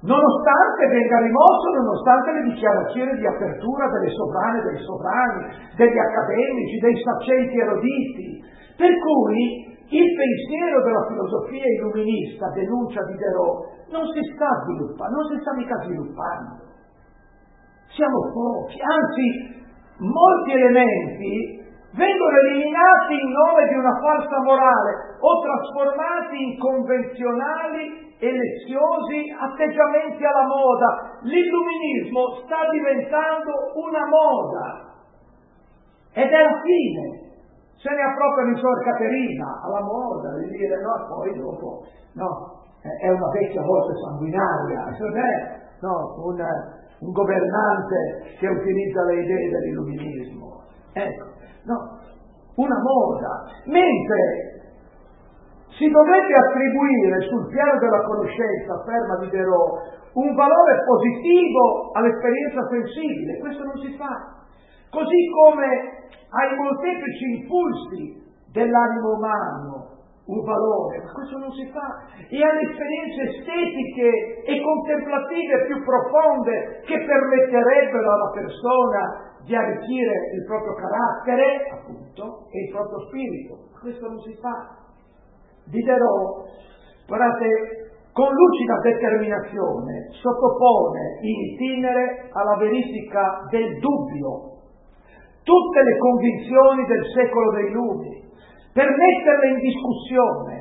nonostante venga rimosso, nonostante le dichiarazioni di apertura delle sovrane, dei sovrani, degli accademici, dei saccenti eruditi. Per cui il pensiero della filosofia illuminista, denuncia Diderot, non si sta sviluppando, non si sta mica sviluppando. Siamo pochi, anzi molti elementi vengono eliminati in nome di una falsa morale o trasformati in convenzionali e leziosi atteggiamenti alla moda. L'illuminismo sta diventando una moda ed è un fine. Se ne appropriano in Sor Caterina alla moda di dire no, poi dopo no, è una vecchia voce sanguinaria, non è no, un, un governante che utilizza le idee dell'illuminismo. Ecco, no, una moda, mentre si dovrebbe attribuire sul piano della conoscenza, afferma Diderot, un valore positivo all'esperienza sensibile. Questo non si fa. Così come ai molteplici impulsi dell'animo umano un valore, ma questo non si fa, e alle esperienze estetiche e contemplative più profonde che permetterebbero alla persona di arricchire il proprio carattere, appunto, e il proprio spirito. Ma questo non si fa. Diderot, guardate, con lucida determinazione sottopone in itinere alla verifica del dubbio tutte le convinzioni del secolo dei lumi, per metterle in discussione,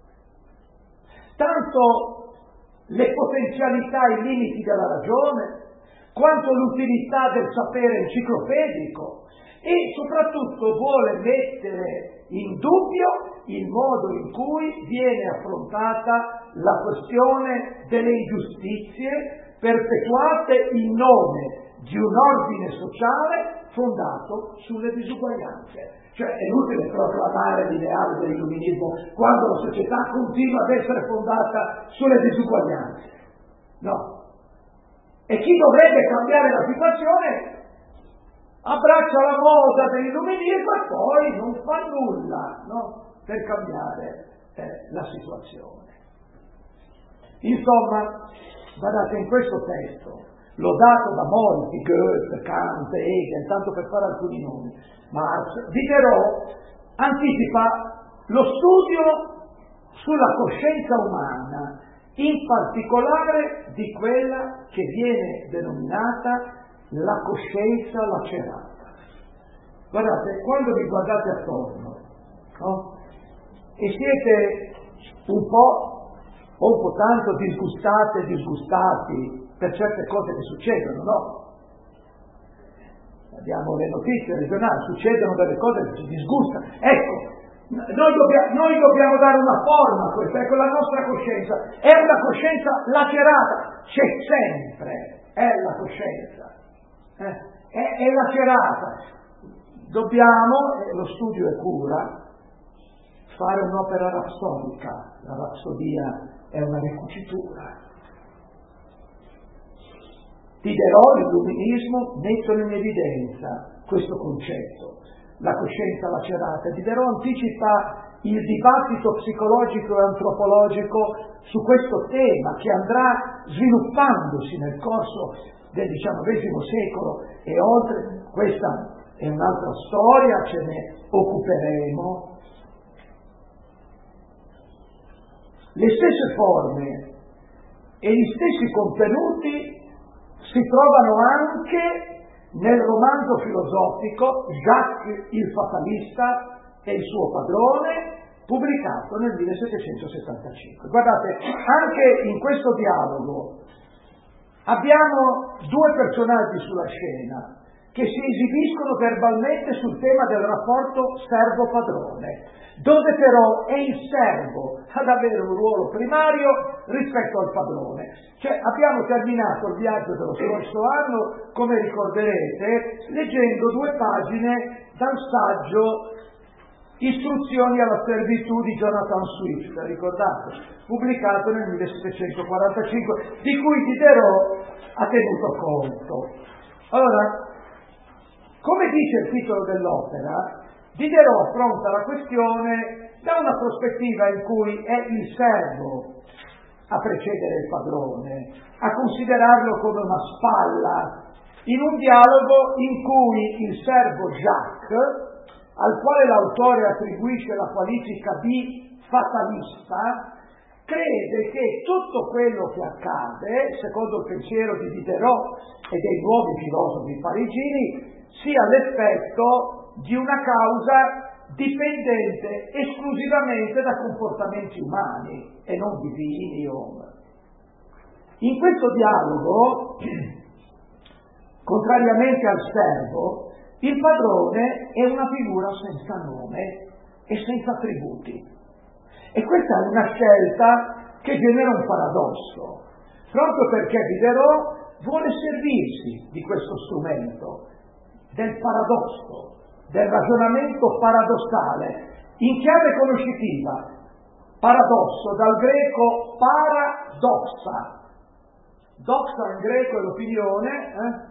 tanto le potenzialità e i limiti della ragione, quanto l'utilità del sapere enciclopedico, e soprattutto vuole mettere in dubbio il modo in cui viene affrontata la questione delle ingiustizie perpetuate in nome di un ordine sociale fondato sulle disuguaglianze. Cioè è inutile proclamare l'ideale dell'illuminismo quando la società continua ad essere fondata sulle disuguaglianze. No. E chi dovrebbe cambiare la situazione abbraccia la moda dell'illuminismo e poi non fa nulla, no, per cambiare eh, la situazione. Insomma, guardate, in questo testo, lodato da molti, Goethe, Kant, Hegel, tanto per fare alcuni nomi, Marx, Diderot anticipa lo studio sulla coscienza umana, in particolare di quella che viene denominata la coscienza lacerata. Guardate, quando vi guardate attorno, no? E siete un po' o un po' tanto disgustate e disgustati per certe cose che succedono, no? Abbiamo le notizie regionali, succedono delle cose che ci disgustano. Ecco, noi dobbiamo, noi dobbiamo dare una forma a questa, ecco, la nostra coscienza è una coscienza lacerata, c'è sempre, è la coscienza, eh, è, è lacerata. Dobbiamo, e lo studio è cura, fare un'opera rapsodica. La rapsodia è una ricucitura. Diderot e l'illuminismo mettono in evidenza questo concetto, la coscienza lacerata. Diderot anticipa il dibattito psicologico e antropologico su questo tema che andrà sviluppandosi nel corso del diciannovesimo secolo e oltre. Questa è un'altra storia, ce ne occuperemo. Le stesse forme e gli stessi contenuti si trovano anche nel romanzo filosofico Jacques il Fatalista e il suo padrone, pubblicato nel millesettecentosettantacinque. Guardate, anche in questo dialogo abbiamo due personaggi sulla scena che si esibiscono verbalmente sul tema del rapporto servo-padrone, dove però è il servo ad avere un ruolo primario rispetto al padrone. Cioè abbiamo terminato il viaggio dello scorso anno, come ricorderete, leggendo due pagine dal saggio Istruzioni alla servitù di Jonathan Swift, ricordate? Pubblicato nel millesettecentoquarantacinque, di cui Diderot ha tenuto conto. Allora, come dice il titolo dell'opera, Diderot affronta la questione da una prospettiva in cui è il servo a precedere il padrone, a considerarlo come una spalla, in un dialogo in cui il servo Jacques, al quale l'autore attribuisce la qualifica di fatalista, crede che tutto quello che accade, secondo il pensiero di Diderot e dei nuovi filosofi parigini, sia l'effetto di una causa dipendente esclusivamente da comportamenti umani e non divini. In questo dialogo, contrariamente al servo, il padrone è una figura senza nome e senza attributi. E questa è una scelta che genera un paradosso, proprio perché Diderot vuole servirsi di questo strumento, del paradosso, del ragionamento paradossale, in chiave conoscitiva. Paradosso, dal greco paradoxa. Doxa in greco è l'opinione, eh?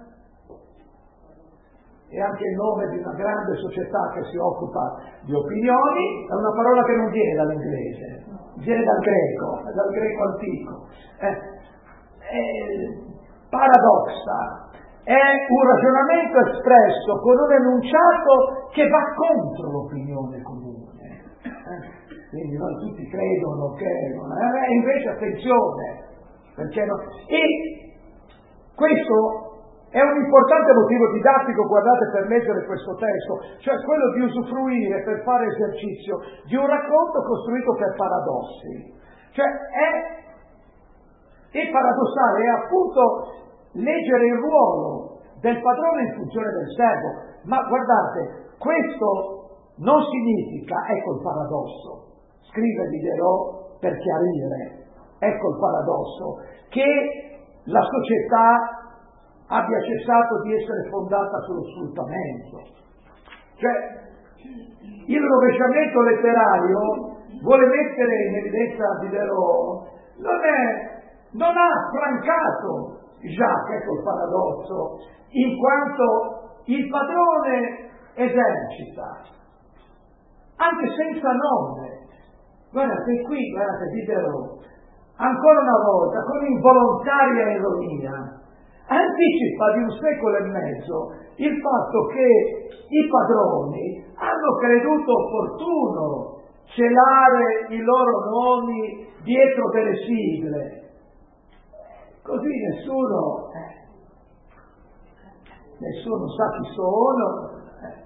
È anche il nome di una grande società che si occupa di opinioni, è una parola che non viene dall'inglese, viene dal greco, dal greco antico. Eh, eh, paradoxa è un ragionamento espresso con un enunciato che va contro l'opinione comune. Eh, quindi noi tutti credono che, eh, invece attenzione, perché no? E questo è un importante motivo didattico, guardate, per leggere questo testo, cioè quello di usufruire per fare esercizio di un racconto costruito per paradossi. Cioè è, è paradossale, è appunto leggere il ruolo del padrone in funzione del servo. Ma guardate, questo non significa, ecco il paradosso, scrive Diderot per chiarire, ecco il paradosso, che la società abbia cessato di essere fondata sullo sfruttamento. Cioè, il rovesciamento letterario vuole mettere in evidenza Diderot, non, è, non ha affrancato Jacques, ecco il paradosso, in quanto il padrone esercita, anche senza nome. Guardate qui, guardate Diderot, ancora una volta, con involontaria ironia, anticipa di un secolo e mezzo il fatto che i padroni hanno creduto opportuno celare i loro nomi dietro delle sigle, così nessuno eh, nessuno sa chi sono. eh.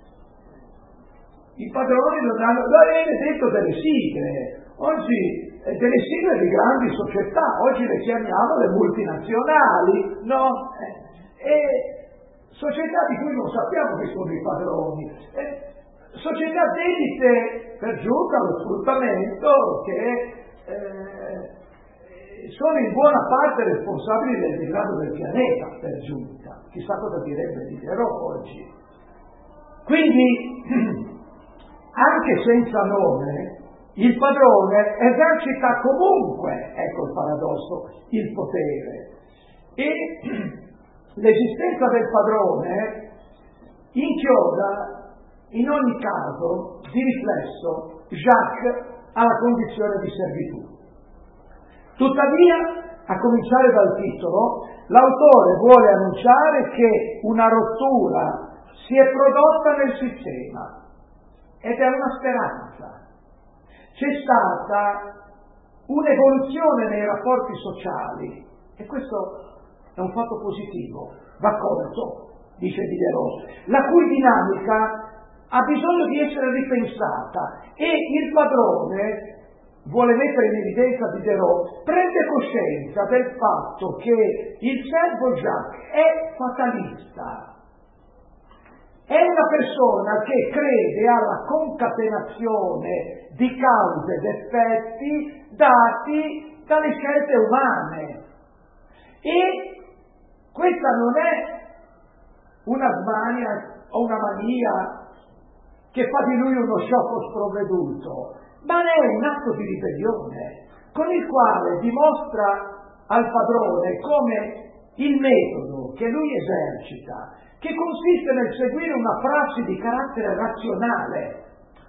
I padroni non hanno, noi avete detto delle sigle, oggi delle sigle di grandi società, oggi le chiamiamo le multinazionali, no? Eh, e società di cui non sappiamo chi sono i padroni, eh, società dedite per giunta allo sfruttamento che eh, sono in buona parte responsabili del degrado del pianeta, per giunta. Chissà cosa direbbe Diderot oggi. Quindi, anche senza nome, il padrone esercita comunque, ecco il paradosso, il potere. E l'esistenza del padrone inchioda in ogni caso, di riflesso, Jacques alla condizione di servitù. Tuttavia, a cominciare dal titolo, l'autore vuole annunciare che una rottura si è prodotta nel sistema ed è una speranza. C'è stata un'evoluzione nei rapporti sociali e questo è un fatto positivo, va colto, dice Diderot, la cui dinamica ha bisogno di essere ripensata e il padrone, vuole mettere in evidenza Diderot, prende coscienza del fatto che il servo Jacques è fatalista. È una persona che crede alla concatenazione di cause ed effetti dati dalle scelte umane. E questa non è una smania o una mania che fa di lui uno sciocco sprovveduto, ma è un atto di ribellione con il quale dimostra al padrone come il metodo che lui esercita, che consiste nel seguire una prassi di carattere razionale,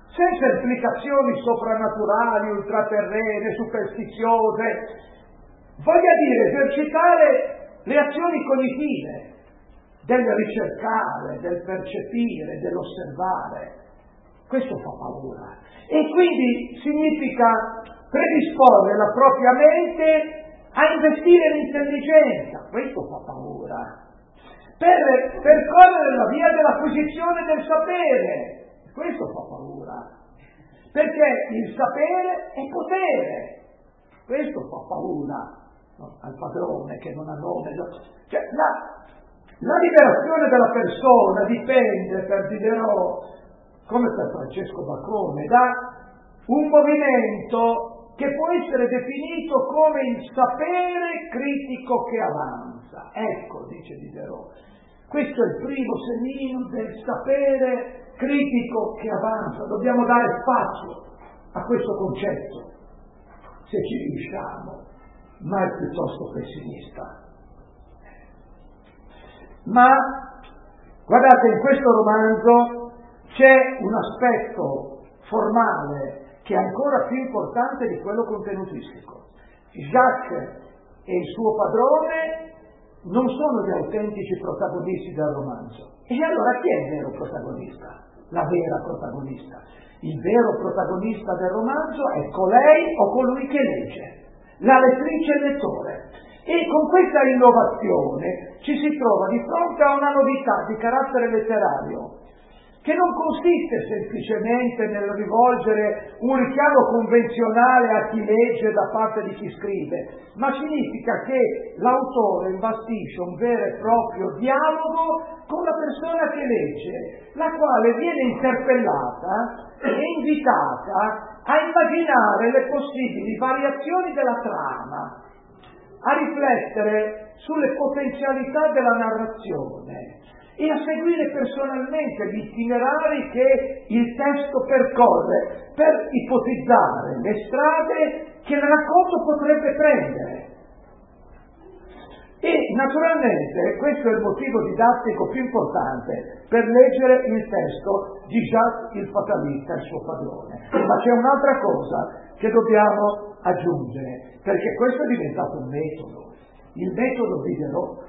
senza implicazioni soprannaturali, ultraterrene, superstiziose, voglia dire esercitare le azioni cognitive, del ricercare, del percepire, dell'osservare. Questo fa paura. E quindi significa predisporre la propria mente a investire l'intelligenza. Questo fa paura. Per percorrere la via dell'acquisizione del sapere. Questo fa paura. Perché il sapere è potere. Questo fa paura. No, al padrone che non ha nome. Cioè, la, la liberazione della persona dipende, per Diderot, come per Francesco Bacone, da un movimento che può essere definito come il sapere critico che avanza. Ecco, dice Diderot, questo è il primo semino del sapere critico che avanza. Dobbiamo dare spazio a questo concetto, se ci riusciamo, ma è piuttosto pessimista. Ma, guardate, in questo romanzo c'è un aspetto formale che è ancora più importante di quello contenutistico. Jacques e il suo padrone non sono gli autentici protagonisti del romanzo. E allora chi è il vero protagonista? La vera protagonista. Il vero protagonista del romanzo è colei o colui che legge, la lettrice e il lettore. E con questa innovazione ci si trova di fronte a una novità di carattere letterario, che non consiste semplicemente nel rivolgere un richiamo convenzionale a chi legge da parte di chi scrive, ma significa che l'autore imbastisce un vero e proprio dialogo con la persona che legge, la quale viene interpellata e invitata a immaginare le possibili variazioni della trama, a riflettere sulle potenzialità della narrazione e a seguire personalmente gli itinerari che il testo percorre per ipotizzare le strade che il racconto potrebbe prendere. E naturalmente questo è il motivo didattico più importante per leggere il testo di Jacques il fatalista, il suo padrone. Ma c'è un'altra cosa che dobbiamo aggiungere, perché questo è diventato un metodo, il metodo Diderot.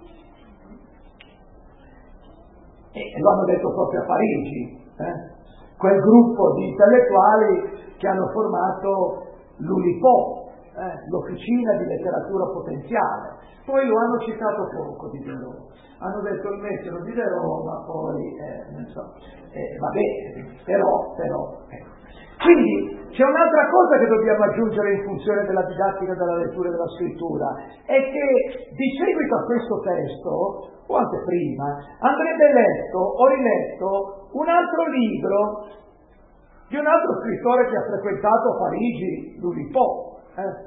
E lo hanno detto proprio a Parigi, eh? Quel gruppo di intellettuali che hanno formato l'Ulipo, eh? l'Officina di Letteratura Potenziale. Poi lo hanno citato poco Diderot, hanno detto il metodo Diderot, ma poi, eh, non so, eh, vabbè, però, però. Eh. Quindi c'è un'altra cosa che dobbiamo aggiungere in funzione della didattica della lettura e della scrittura, è che di seguito a questo testo, o anche prima, andrebbe letto o riletto un altro libro di un altro scrittore che ha frequentato Parigi, l'Ulipo, eh,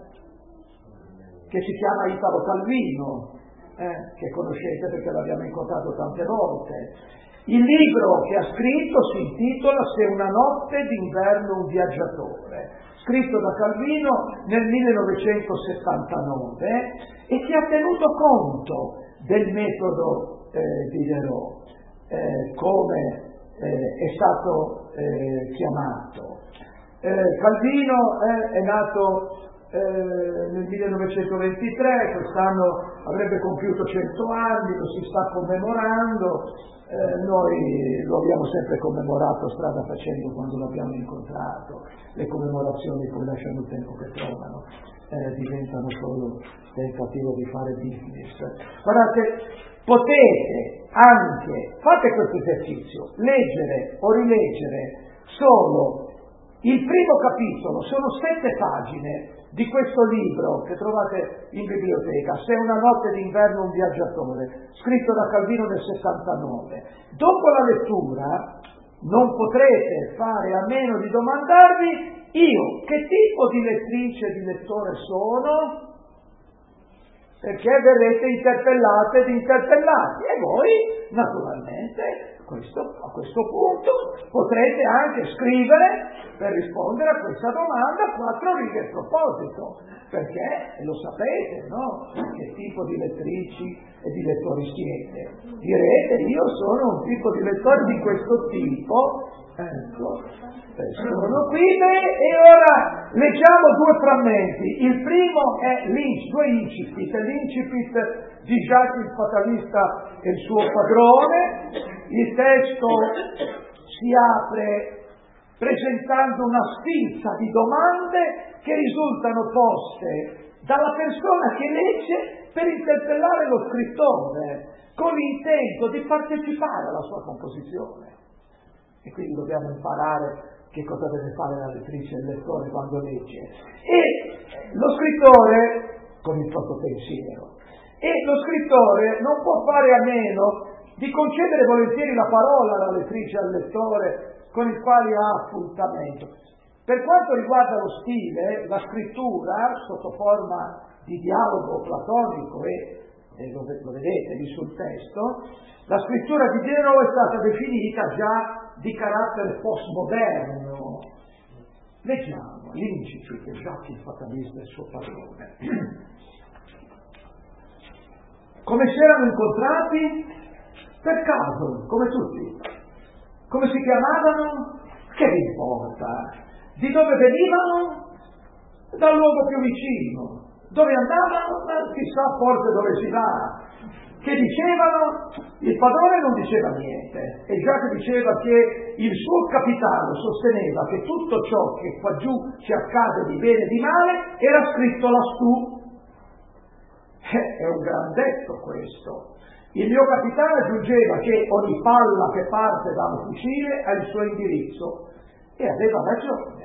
che si chiama Italo Calvino, eh, che conoscete perché l'abbiamo incontrato tante volte. Il libro che ha scritto si intitola Se una notte d'inverno un viaggiatore, scritto da Calvino nel millenovecentosettantanove e che ha tenuto conto del metodo eh, Diderot, eh, come eh, è stato eh, chiamato. Eh, Calvino eh, è nato eh, nel millenovecentoventitré, quest'anno avrebbe compiuto cento anni, lo si sta commemorando. Eh, noi lo abbiamo sempre commemorato strada facendo quando l'abbiamo incontrato. Le commemorazioni poi lasciano il tempo che trovano, eh, diventano solo tentativo di fare business. Guardate, potete anche, fate questo esercizio, leggere o rileggere solo il primo capitolo, sono sette pagine di questo libro che trovate in biblioteca, Se una notte d'inverno un viaggiatore, scritto da Calvino nel settantanove. Dopo la lettura non potrete fare a meno di domandarvi: io che tipo di lettrice e di lettore sono? Perché verrete interpellate ed interpellati e voi naturalmente questo, a questo punto potrete anche scrivere per rispondere a questa domanda quattro righe a proposito, perché lo sapete, no? Che tipo di lettrici e di lettori siete. Direte: io sono un tipo di lettore di questo tipo, Ecco, sono qui e ora leggiamo due frammenti. Il primo è l'inc- due incipit, l'incipit di Jacques il fatalista e il suo padrone. Il testo si apre presentando una sfilza di domande che risultano poste dalla persona che legge per interpellare lo scrittore con l'intento di partecipare alla sua composizione. E quindi dobbiamo imparare che cosa deve fare la lettrice e il lettore quando legge. E lo scrittore, con il proprio pensiero, e lo scrittore non può fare a meno di concedere volentieri la parola alla lettrice e al lettore con il quale ha appuntamento. Per quanto riguarda lo stile, la scrittura, sotto forma di dialogo platonico e E lo, lo vedete lì sul testo, la scrittura di Diderot è stata definita già di carattere postmoderno. Leggiamo l'incipit di Jacques il fatalista e il suo padrone. Come si erano incontrati? Per caso, come tutti. Come si chiamavano? Che vi importa? Di dove venivano? Dal luogo più vicino. Dove andavano? Chissà forse dove si va. Che dicevano? Il padrone non diceva niente, e già che diceva che il suo capitano sosteneva che tutto ciò che qua giù ci accade di bene e di male era scritto lassù. Eh, è un gran detto questo. Il mio capitano aggiungeva che ogni palla che parte da un fucile ha il suo indirizzo, e aveva ragione.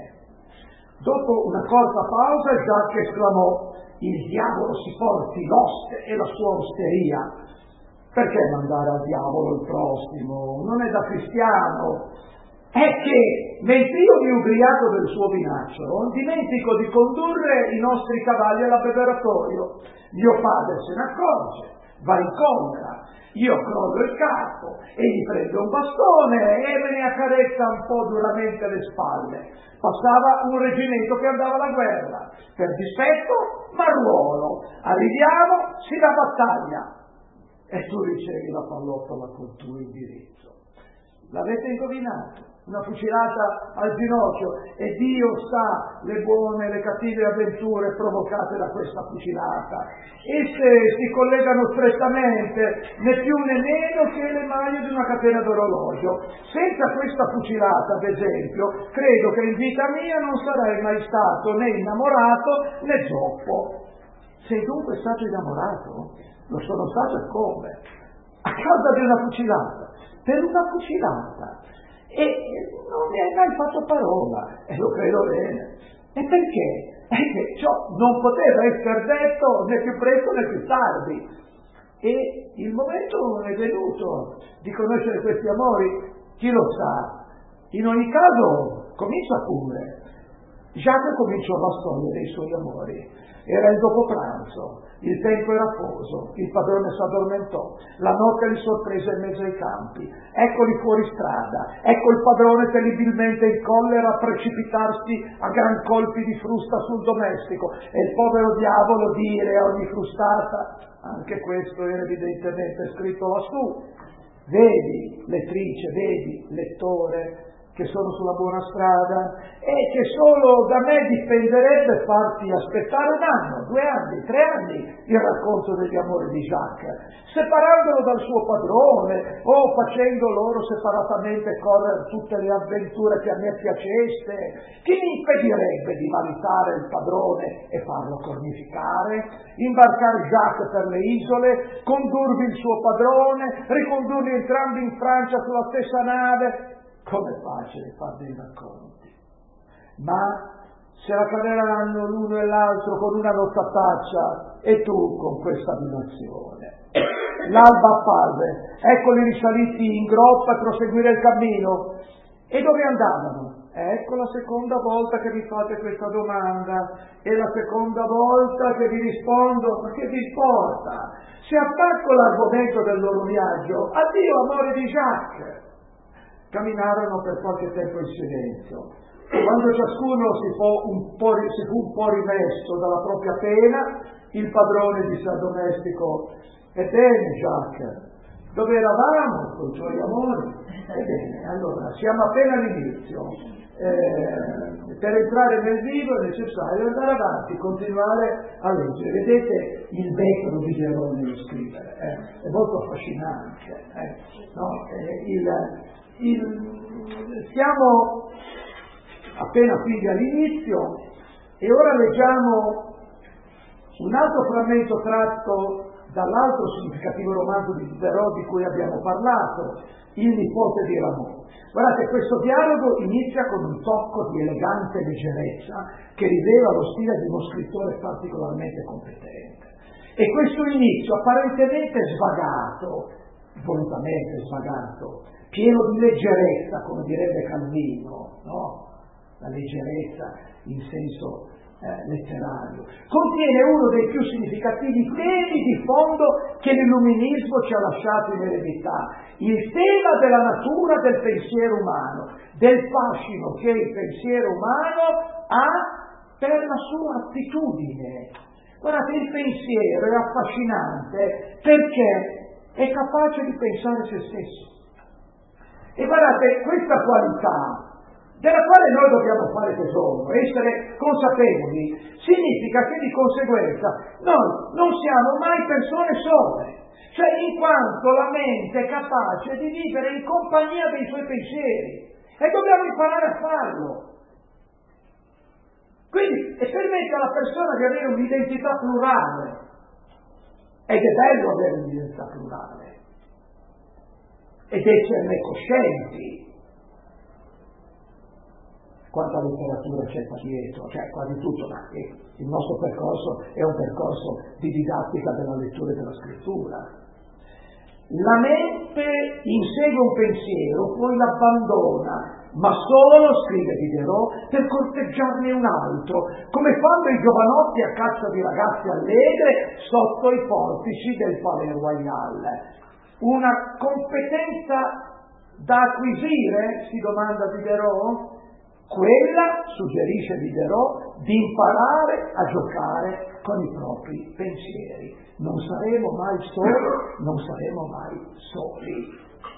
Dopo una corta pausa Jacques esclamò: il diavolo si porti l'oste e la sua osteria. Perché mandare al diavolo il prossimo? Non è da cristiano. È che, mentre io mi ubriaco del suo vinaccio, dimentico di condurre i nostri cavalli all'abbeveratoio. Mio padre se ne accorge, va in collera. Io crollo il capo e gli prendo un bastone e me ne accarezza un po' duramente le spalle. Passava un reggimento che andava alla guerra. Per dispetto, ma ruolo. Arriviamo, si dà battaglia. E tu ricevi la pallottola col tuo indirizzo. L'avete indovinato? Una fucilata al ginocchio, e Dio sa le buone e le cattive avventure provocate da questa fucilata. Esse si collegano strettamente, né più né meno che le maglie di una catena d'orologio. Senza questa fucilata, ad esempio, credo che in vita mia non sarei mai stato né innamorato né zoppo. Sei dunque stato innamorato? Lo sono stato, e come? A causa di una fucilata. Per una fucilata. E non ne hai mai fatto parola, e lo credo bene. E perché? È che ciò non poteva essere detto né più presto né più tardi. E il momento è venuto di conoscere questi amori, chi lo sa. In ogni caso, comincia pure. Jacques cominciò la storia dei suoi amori. Era il dopo pranzo, il tempo era afoso, il padrone s'addormentò, la notte li sorprese in mezzo ai campi. Eccoli fuori strada, ecco il padrone terribilmente in collera a precipitarsi a gran colpi di frusta sul domestico, e il povero diavolo dire a ogni frustata, anche questo era evidentemente scritto lassù: vedi, lettrice, vedi, lettore, che sono sulla buona strada, e che solo da me dipenderebbe farti aspettare un anno, due anni, tre anni il racconto degli amori di Jacques, separandolo dal suo padrone o facendo loro separatamente correre tutte le avventure che a me piacesse. Chi mi impedirebbe di maritare il padrone e farlo cornificare, imbarcare Jacques per le isole, condurvi il suo padrone, ricondurli entrambi in Francia sulla stessa nave? Com'è facile fare dei racconti, ma se la caveranno l'uno e l'altro con una nottataccia, e tu con questa dimensione. L'alba appare, eccoli risaliti in groppa a proseguire il cammino. E dove andavano? Ecco la seconda volta che mi fate questa domanda, e la seconda volta che vi rispondo: ma che vi importa? Se attacco l'argomento del loro viaggio, addio amore di Jacques. Camminarono per qualche tempo in silenzio. Quando ciascuno si fu un po', si fu un po' rimesso dalla propria pena, il padrone disse al domestico: ebbene Jacques, Dove eravamo con i tuoi amori? Ebbene, allora, siamo appena all'inizio. Eh, per entrare nel vivo è necessario andare avanti, continuare a leggere. Vedete il metodo di Diderot nello scrivere, eh? È molto affascinante. Eh? No? Eh, il, il, siamo appena quindi all'inizio e ora leggiamo un altro frammento tratto dall'altro significativo romanzo di Diderot di cui abbiamo parlato, Il nipote di Rameau. Guardate, questo dialogo inizia con un tocco di elegante leggerezza che rivela lo stile di uno scrittore particolarmente competente. E questo inizio apparentemente svagato, volutamente svagato, pieno di leggerezza, come direbbe Calvino, no? La leggerezza in senso Eh, letterario, contiene uno dei più significativi temi di fondo che l'illuminismo ci ha lasciato in eredità, il tema della natura del pensiero umano, del fascino che il pensiero umano ha per la sua attitudine. Guardate, il pensiero è affascinante perché è capace di pensare se stesso. E guardate, questa qualità della quale noi dobbiamo fare tesoro, essere consapevoli, significa che di conseguenza noi non siamo mai persone sole, cioè in quanto la mente è capace di vivere in compagnia dei suoi pensieri e dobbiamo imparare a farlo. Quindi, e permette alla persona di avere un'identità plurale, ed è bello avere un'identità plurale, ed esserne coscienti. Quanta letteratura c'è qua dietro, cioè quasi tutto, ma il nostro percorso è un percorso di didattica della lettura e della scrittura. La mente insegue un pensiero, poi l'abbandona, ma solo, scrive Diderot, per corteggiarne un altro, come fanno i giovanotti a caccia di ragazze allegre sotto i portici del Palais Royal. Una competenza da acquisire, si domanda Diderot? Quella, suggerisce Diderot, di imparare a giocare con i propri pensieri. Non saremo mai soli, non saremo mai soli.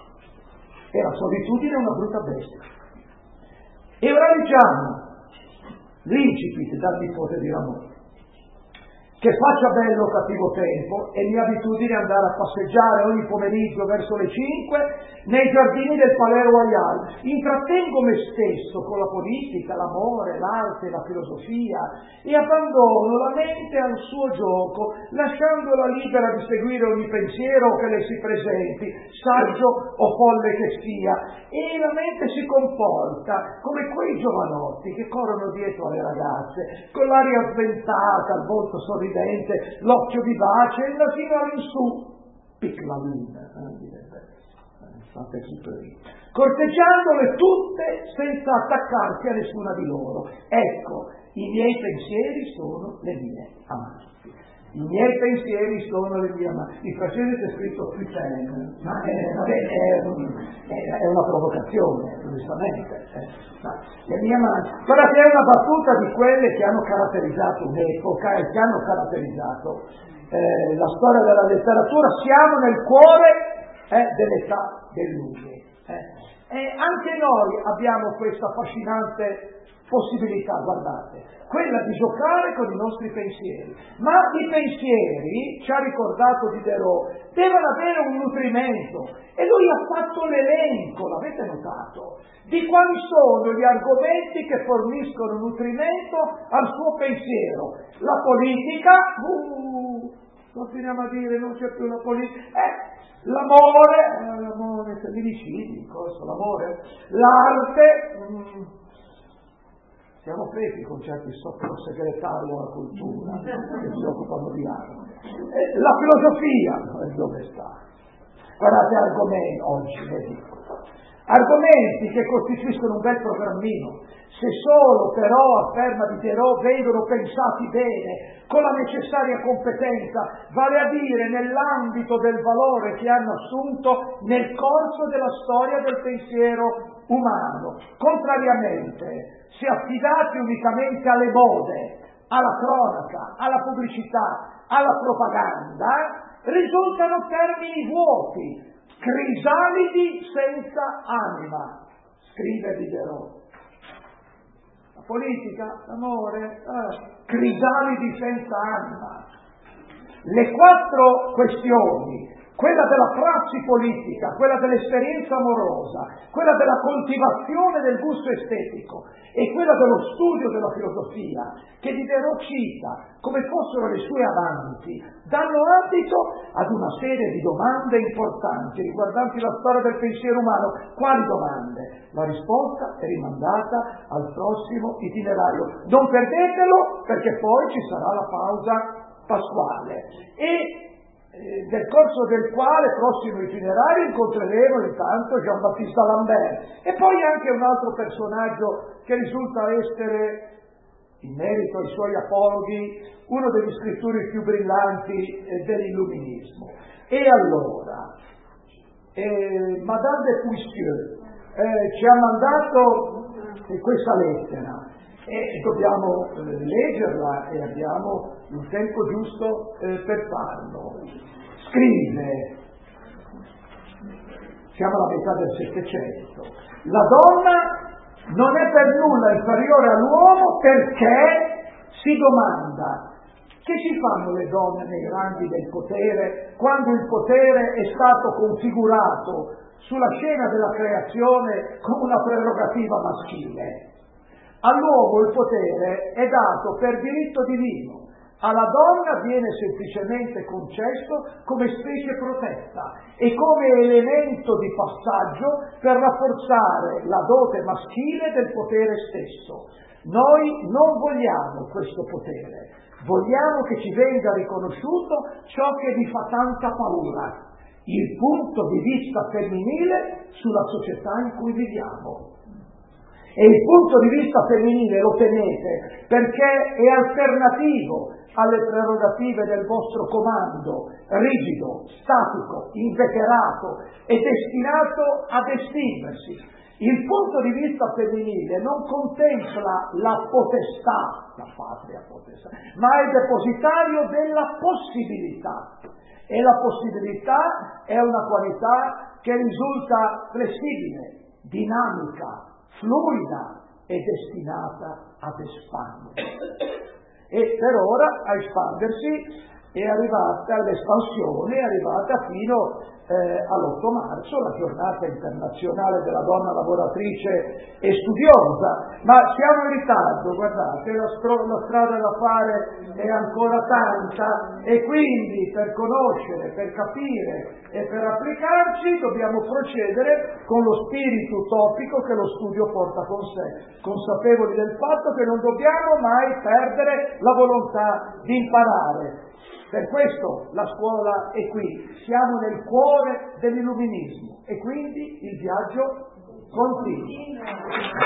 E la solitudine è una brutta bestia. E ora leggiamo l'incipit dal nipote di Rameau. Che faccia bello o cattivo tempo, è mia abitudine andare a passeggiare ogni pomeriggio verso le cinque nei giardini del Palais Royal. Intrattengo me stesso con la politica, l'amore, l'arte, la filosofia e abbandono la mente al suo gioco, lasciandola libera di seguire ogni pensiero che le si presenti, saggio o folle che sia. E la mente si comporta come quei giovanotti che corrono dietro alle ragazze, con l'aria sventata, il volto sorridente, l'occhio vivace e il nasino all'insù, piclamina, eh, direbbe Saint-Exupéry, corteggiandole tutte senza attaccarsi a nessuna di loro. Ecco, i miei pensieri sono le mie amanti. I miei pensieri sono le mie amanti. In francese c'è scritto Putain, ma è, vabbè, è, è, è una provocazione, giustamente. Eh. Ma le mie amanti. Guardate, è una battuta di quelle che hanno caratterizzato un'epoca e che hanno caratterizzato eh, la storia della letteratura. Siamo nel cuore eh, dell'età dei lunghi. Eh. E anche noi abbiamo questa affascinante possibilità, guardate, quella di giocare con i nostri pensieri. Ma i pensieri, ci ha ricordato Diderot, devono avere un nutrimento. E lui ha fatto l'elenco, l'avete notato, di quali sono gli argomenti che forniscono nutrimento al suo pensiero. La politica, uh, continuiamo a dire, non c'è più la politica, eh, l'amore, eh, l'amore, i femminicidi, cosa, l'amore, l'arte, mm, siamo presi con certi sottosegretari alla cultura che si occupano di arte. Eh, la filosofia, eh, dove sta? Guardate argomenti, oggi ne dico, argomenti che costituiscono un bel programmino, se solo però, afferma Diderot, vengono pensati bene, con la necessaria competenza, vale a dire nell'ambito del valore che hanno assunto nel corso della storia del pensiero umano. Contrariamente, se affidati unicamente alle mode, alla cronaca, alla pubblicità, alla propaganda, risultano termini vuoti, crisalidi senza anima, scrive Diderot. La politica, l'amore, eh, crisalidi senza anima. Le quattro questioni, quella della prassi politica, quella dell'esperienza amorosa, quella della coltivazione del gusto estetico e quella dello studio della filosofia, che Diderot cita come fossero le sue avanti, danno ambito ad una serie di domande importanti riguardanti la storia del pensiero umano. Quali domande? La risposta è rimandata al prossimo itinerario. Non perdetelo, perché poi ci sarà la pausa pasquale e nel corso del quale prossimo itinerario incontreremo intanto Jean-Baptiste Lambert e poi anche un altro personaggio che risulta essere, in merito ai suoi apologhi, uno degli scrittori più brillanti eh, dell'illuminismo. E allora, eh, Madame de Puisieux eh, ci ha mandato eh, questa lettera e dobbiamo eh, leggerla e abbiamo il tempo giusto eh, per farlo. Scrive, siamo alla metà del Settecento, la donna non è per nulla inferiore all'uomo perché si domanda: che ci fanno le donne nei ranghi del potere quando il potere è stato configurato sulla scena della creazione come una prerogativa maschile? All'uomo il potere è dato per diritto divino, alla donna viene semplicemente concesso come specie protetta e come elemento di passaggio per rafforzare la dote maschile del potere stesso. Noi non vogliamo questo potere, vogliamo che ci venga riconosciuto ciò che vi fa tanta paura, il punto di vista femminile sulla società in cui viviamo. E il punto di vista femminile lo tenete perché è alternativo alle prerogative del vostro comando, rigido, statico, inveterato e destinato ad estinguersi. Il punto di vista femminile non contempla la potestà, la patria potestà, ma è depositario della possibilità. E la possibilità è una qualità che risulta flessibile, dinamica, fluida e destinata ad espandere. E per ora a espandersi è arrivata all'espansione, è arrivata fino eh, all'otto marzo, la giornata internazionale della donna lavoratrice e studiosa, ma siamo in ritardo, guardate, la, stro- la strada da fare è ancora tanta e quindi per conoscere, per capire e per applicarci dobbiamo procedere con lo spirito utopico che lo studio porta con sé, consapevoli del fatto che non dobbiamo mai perdere la volontà di imparare. Per questo la scuola è qui, siamo nel cuore dell'illuminismo e quindi il viaggio continua.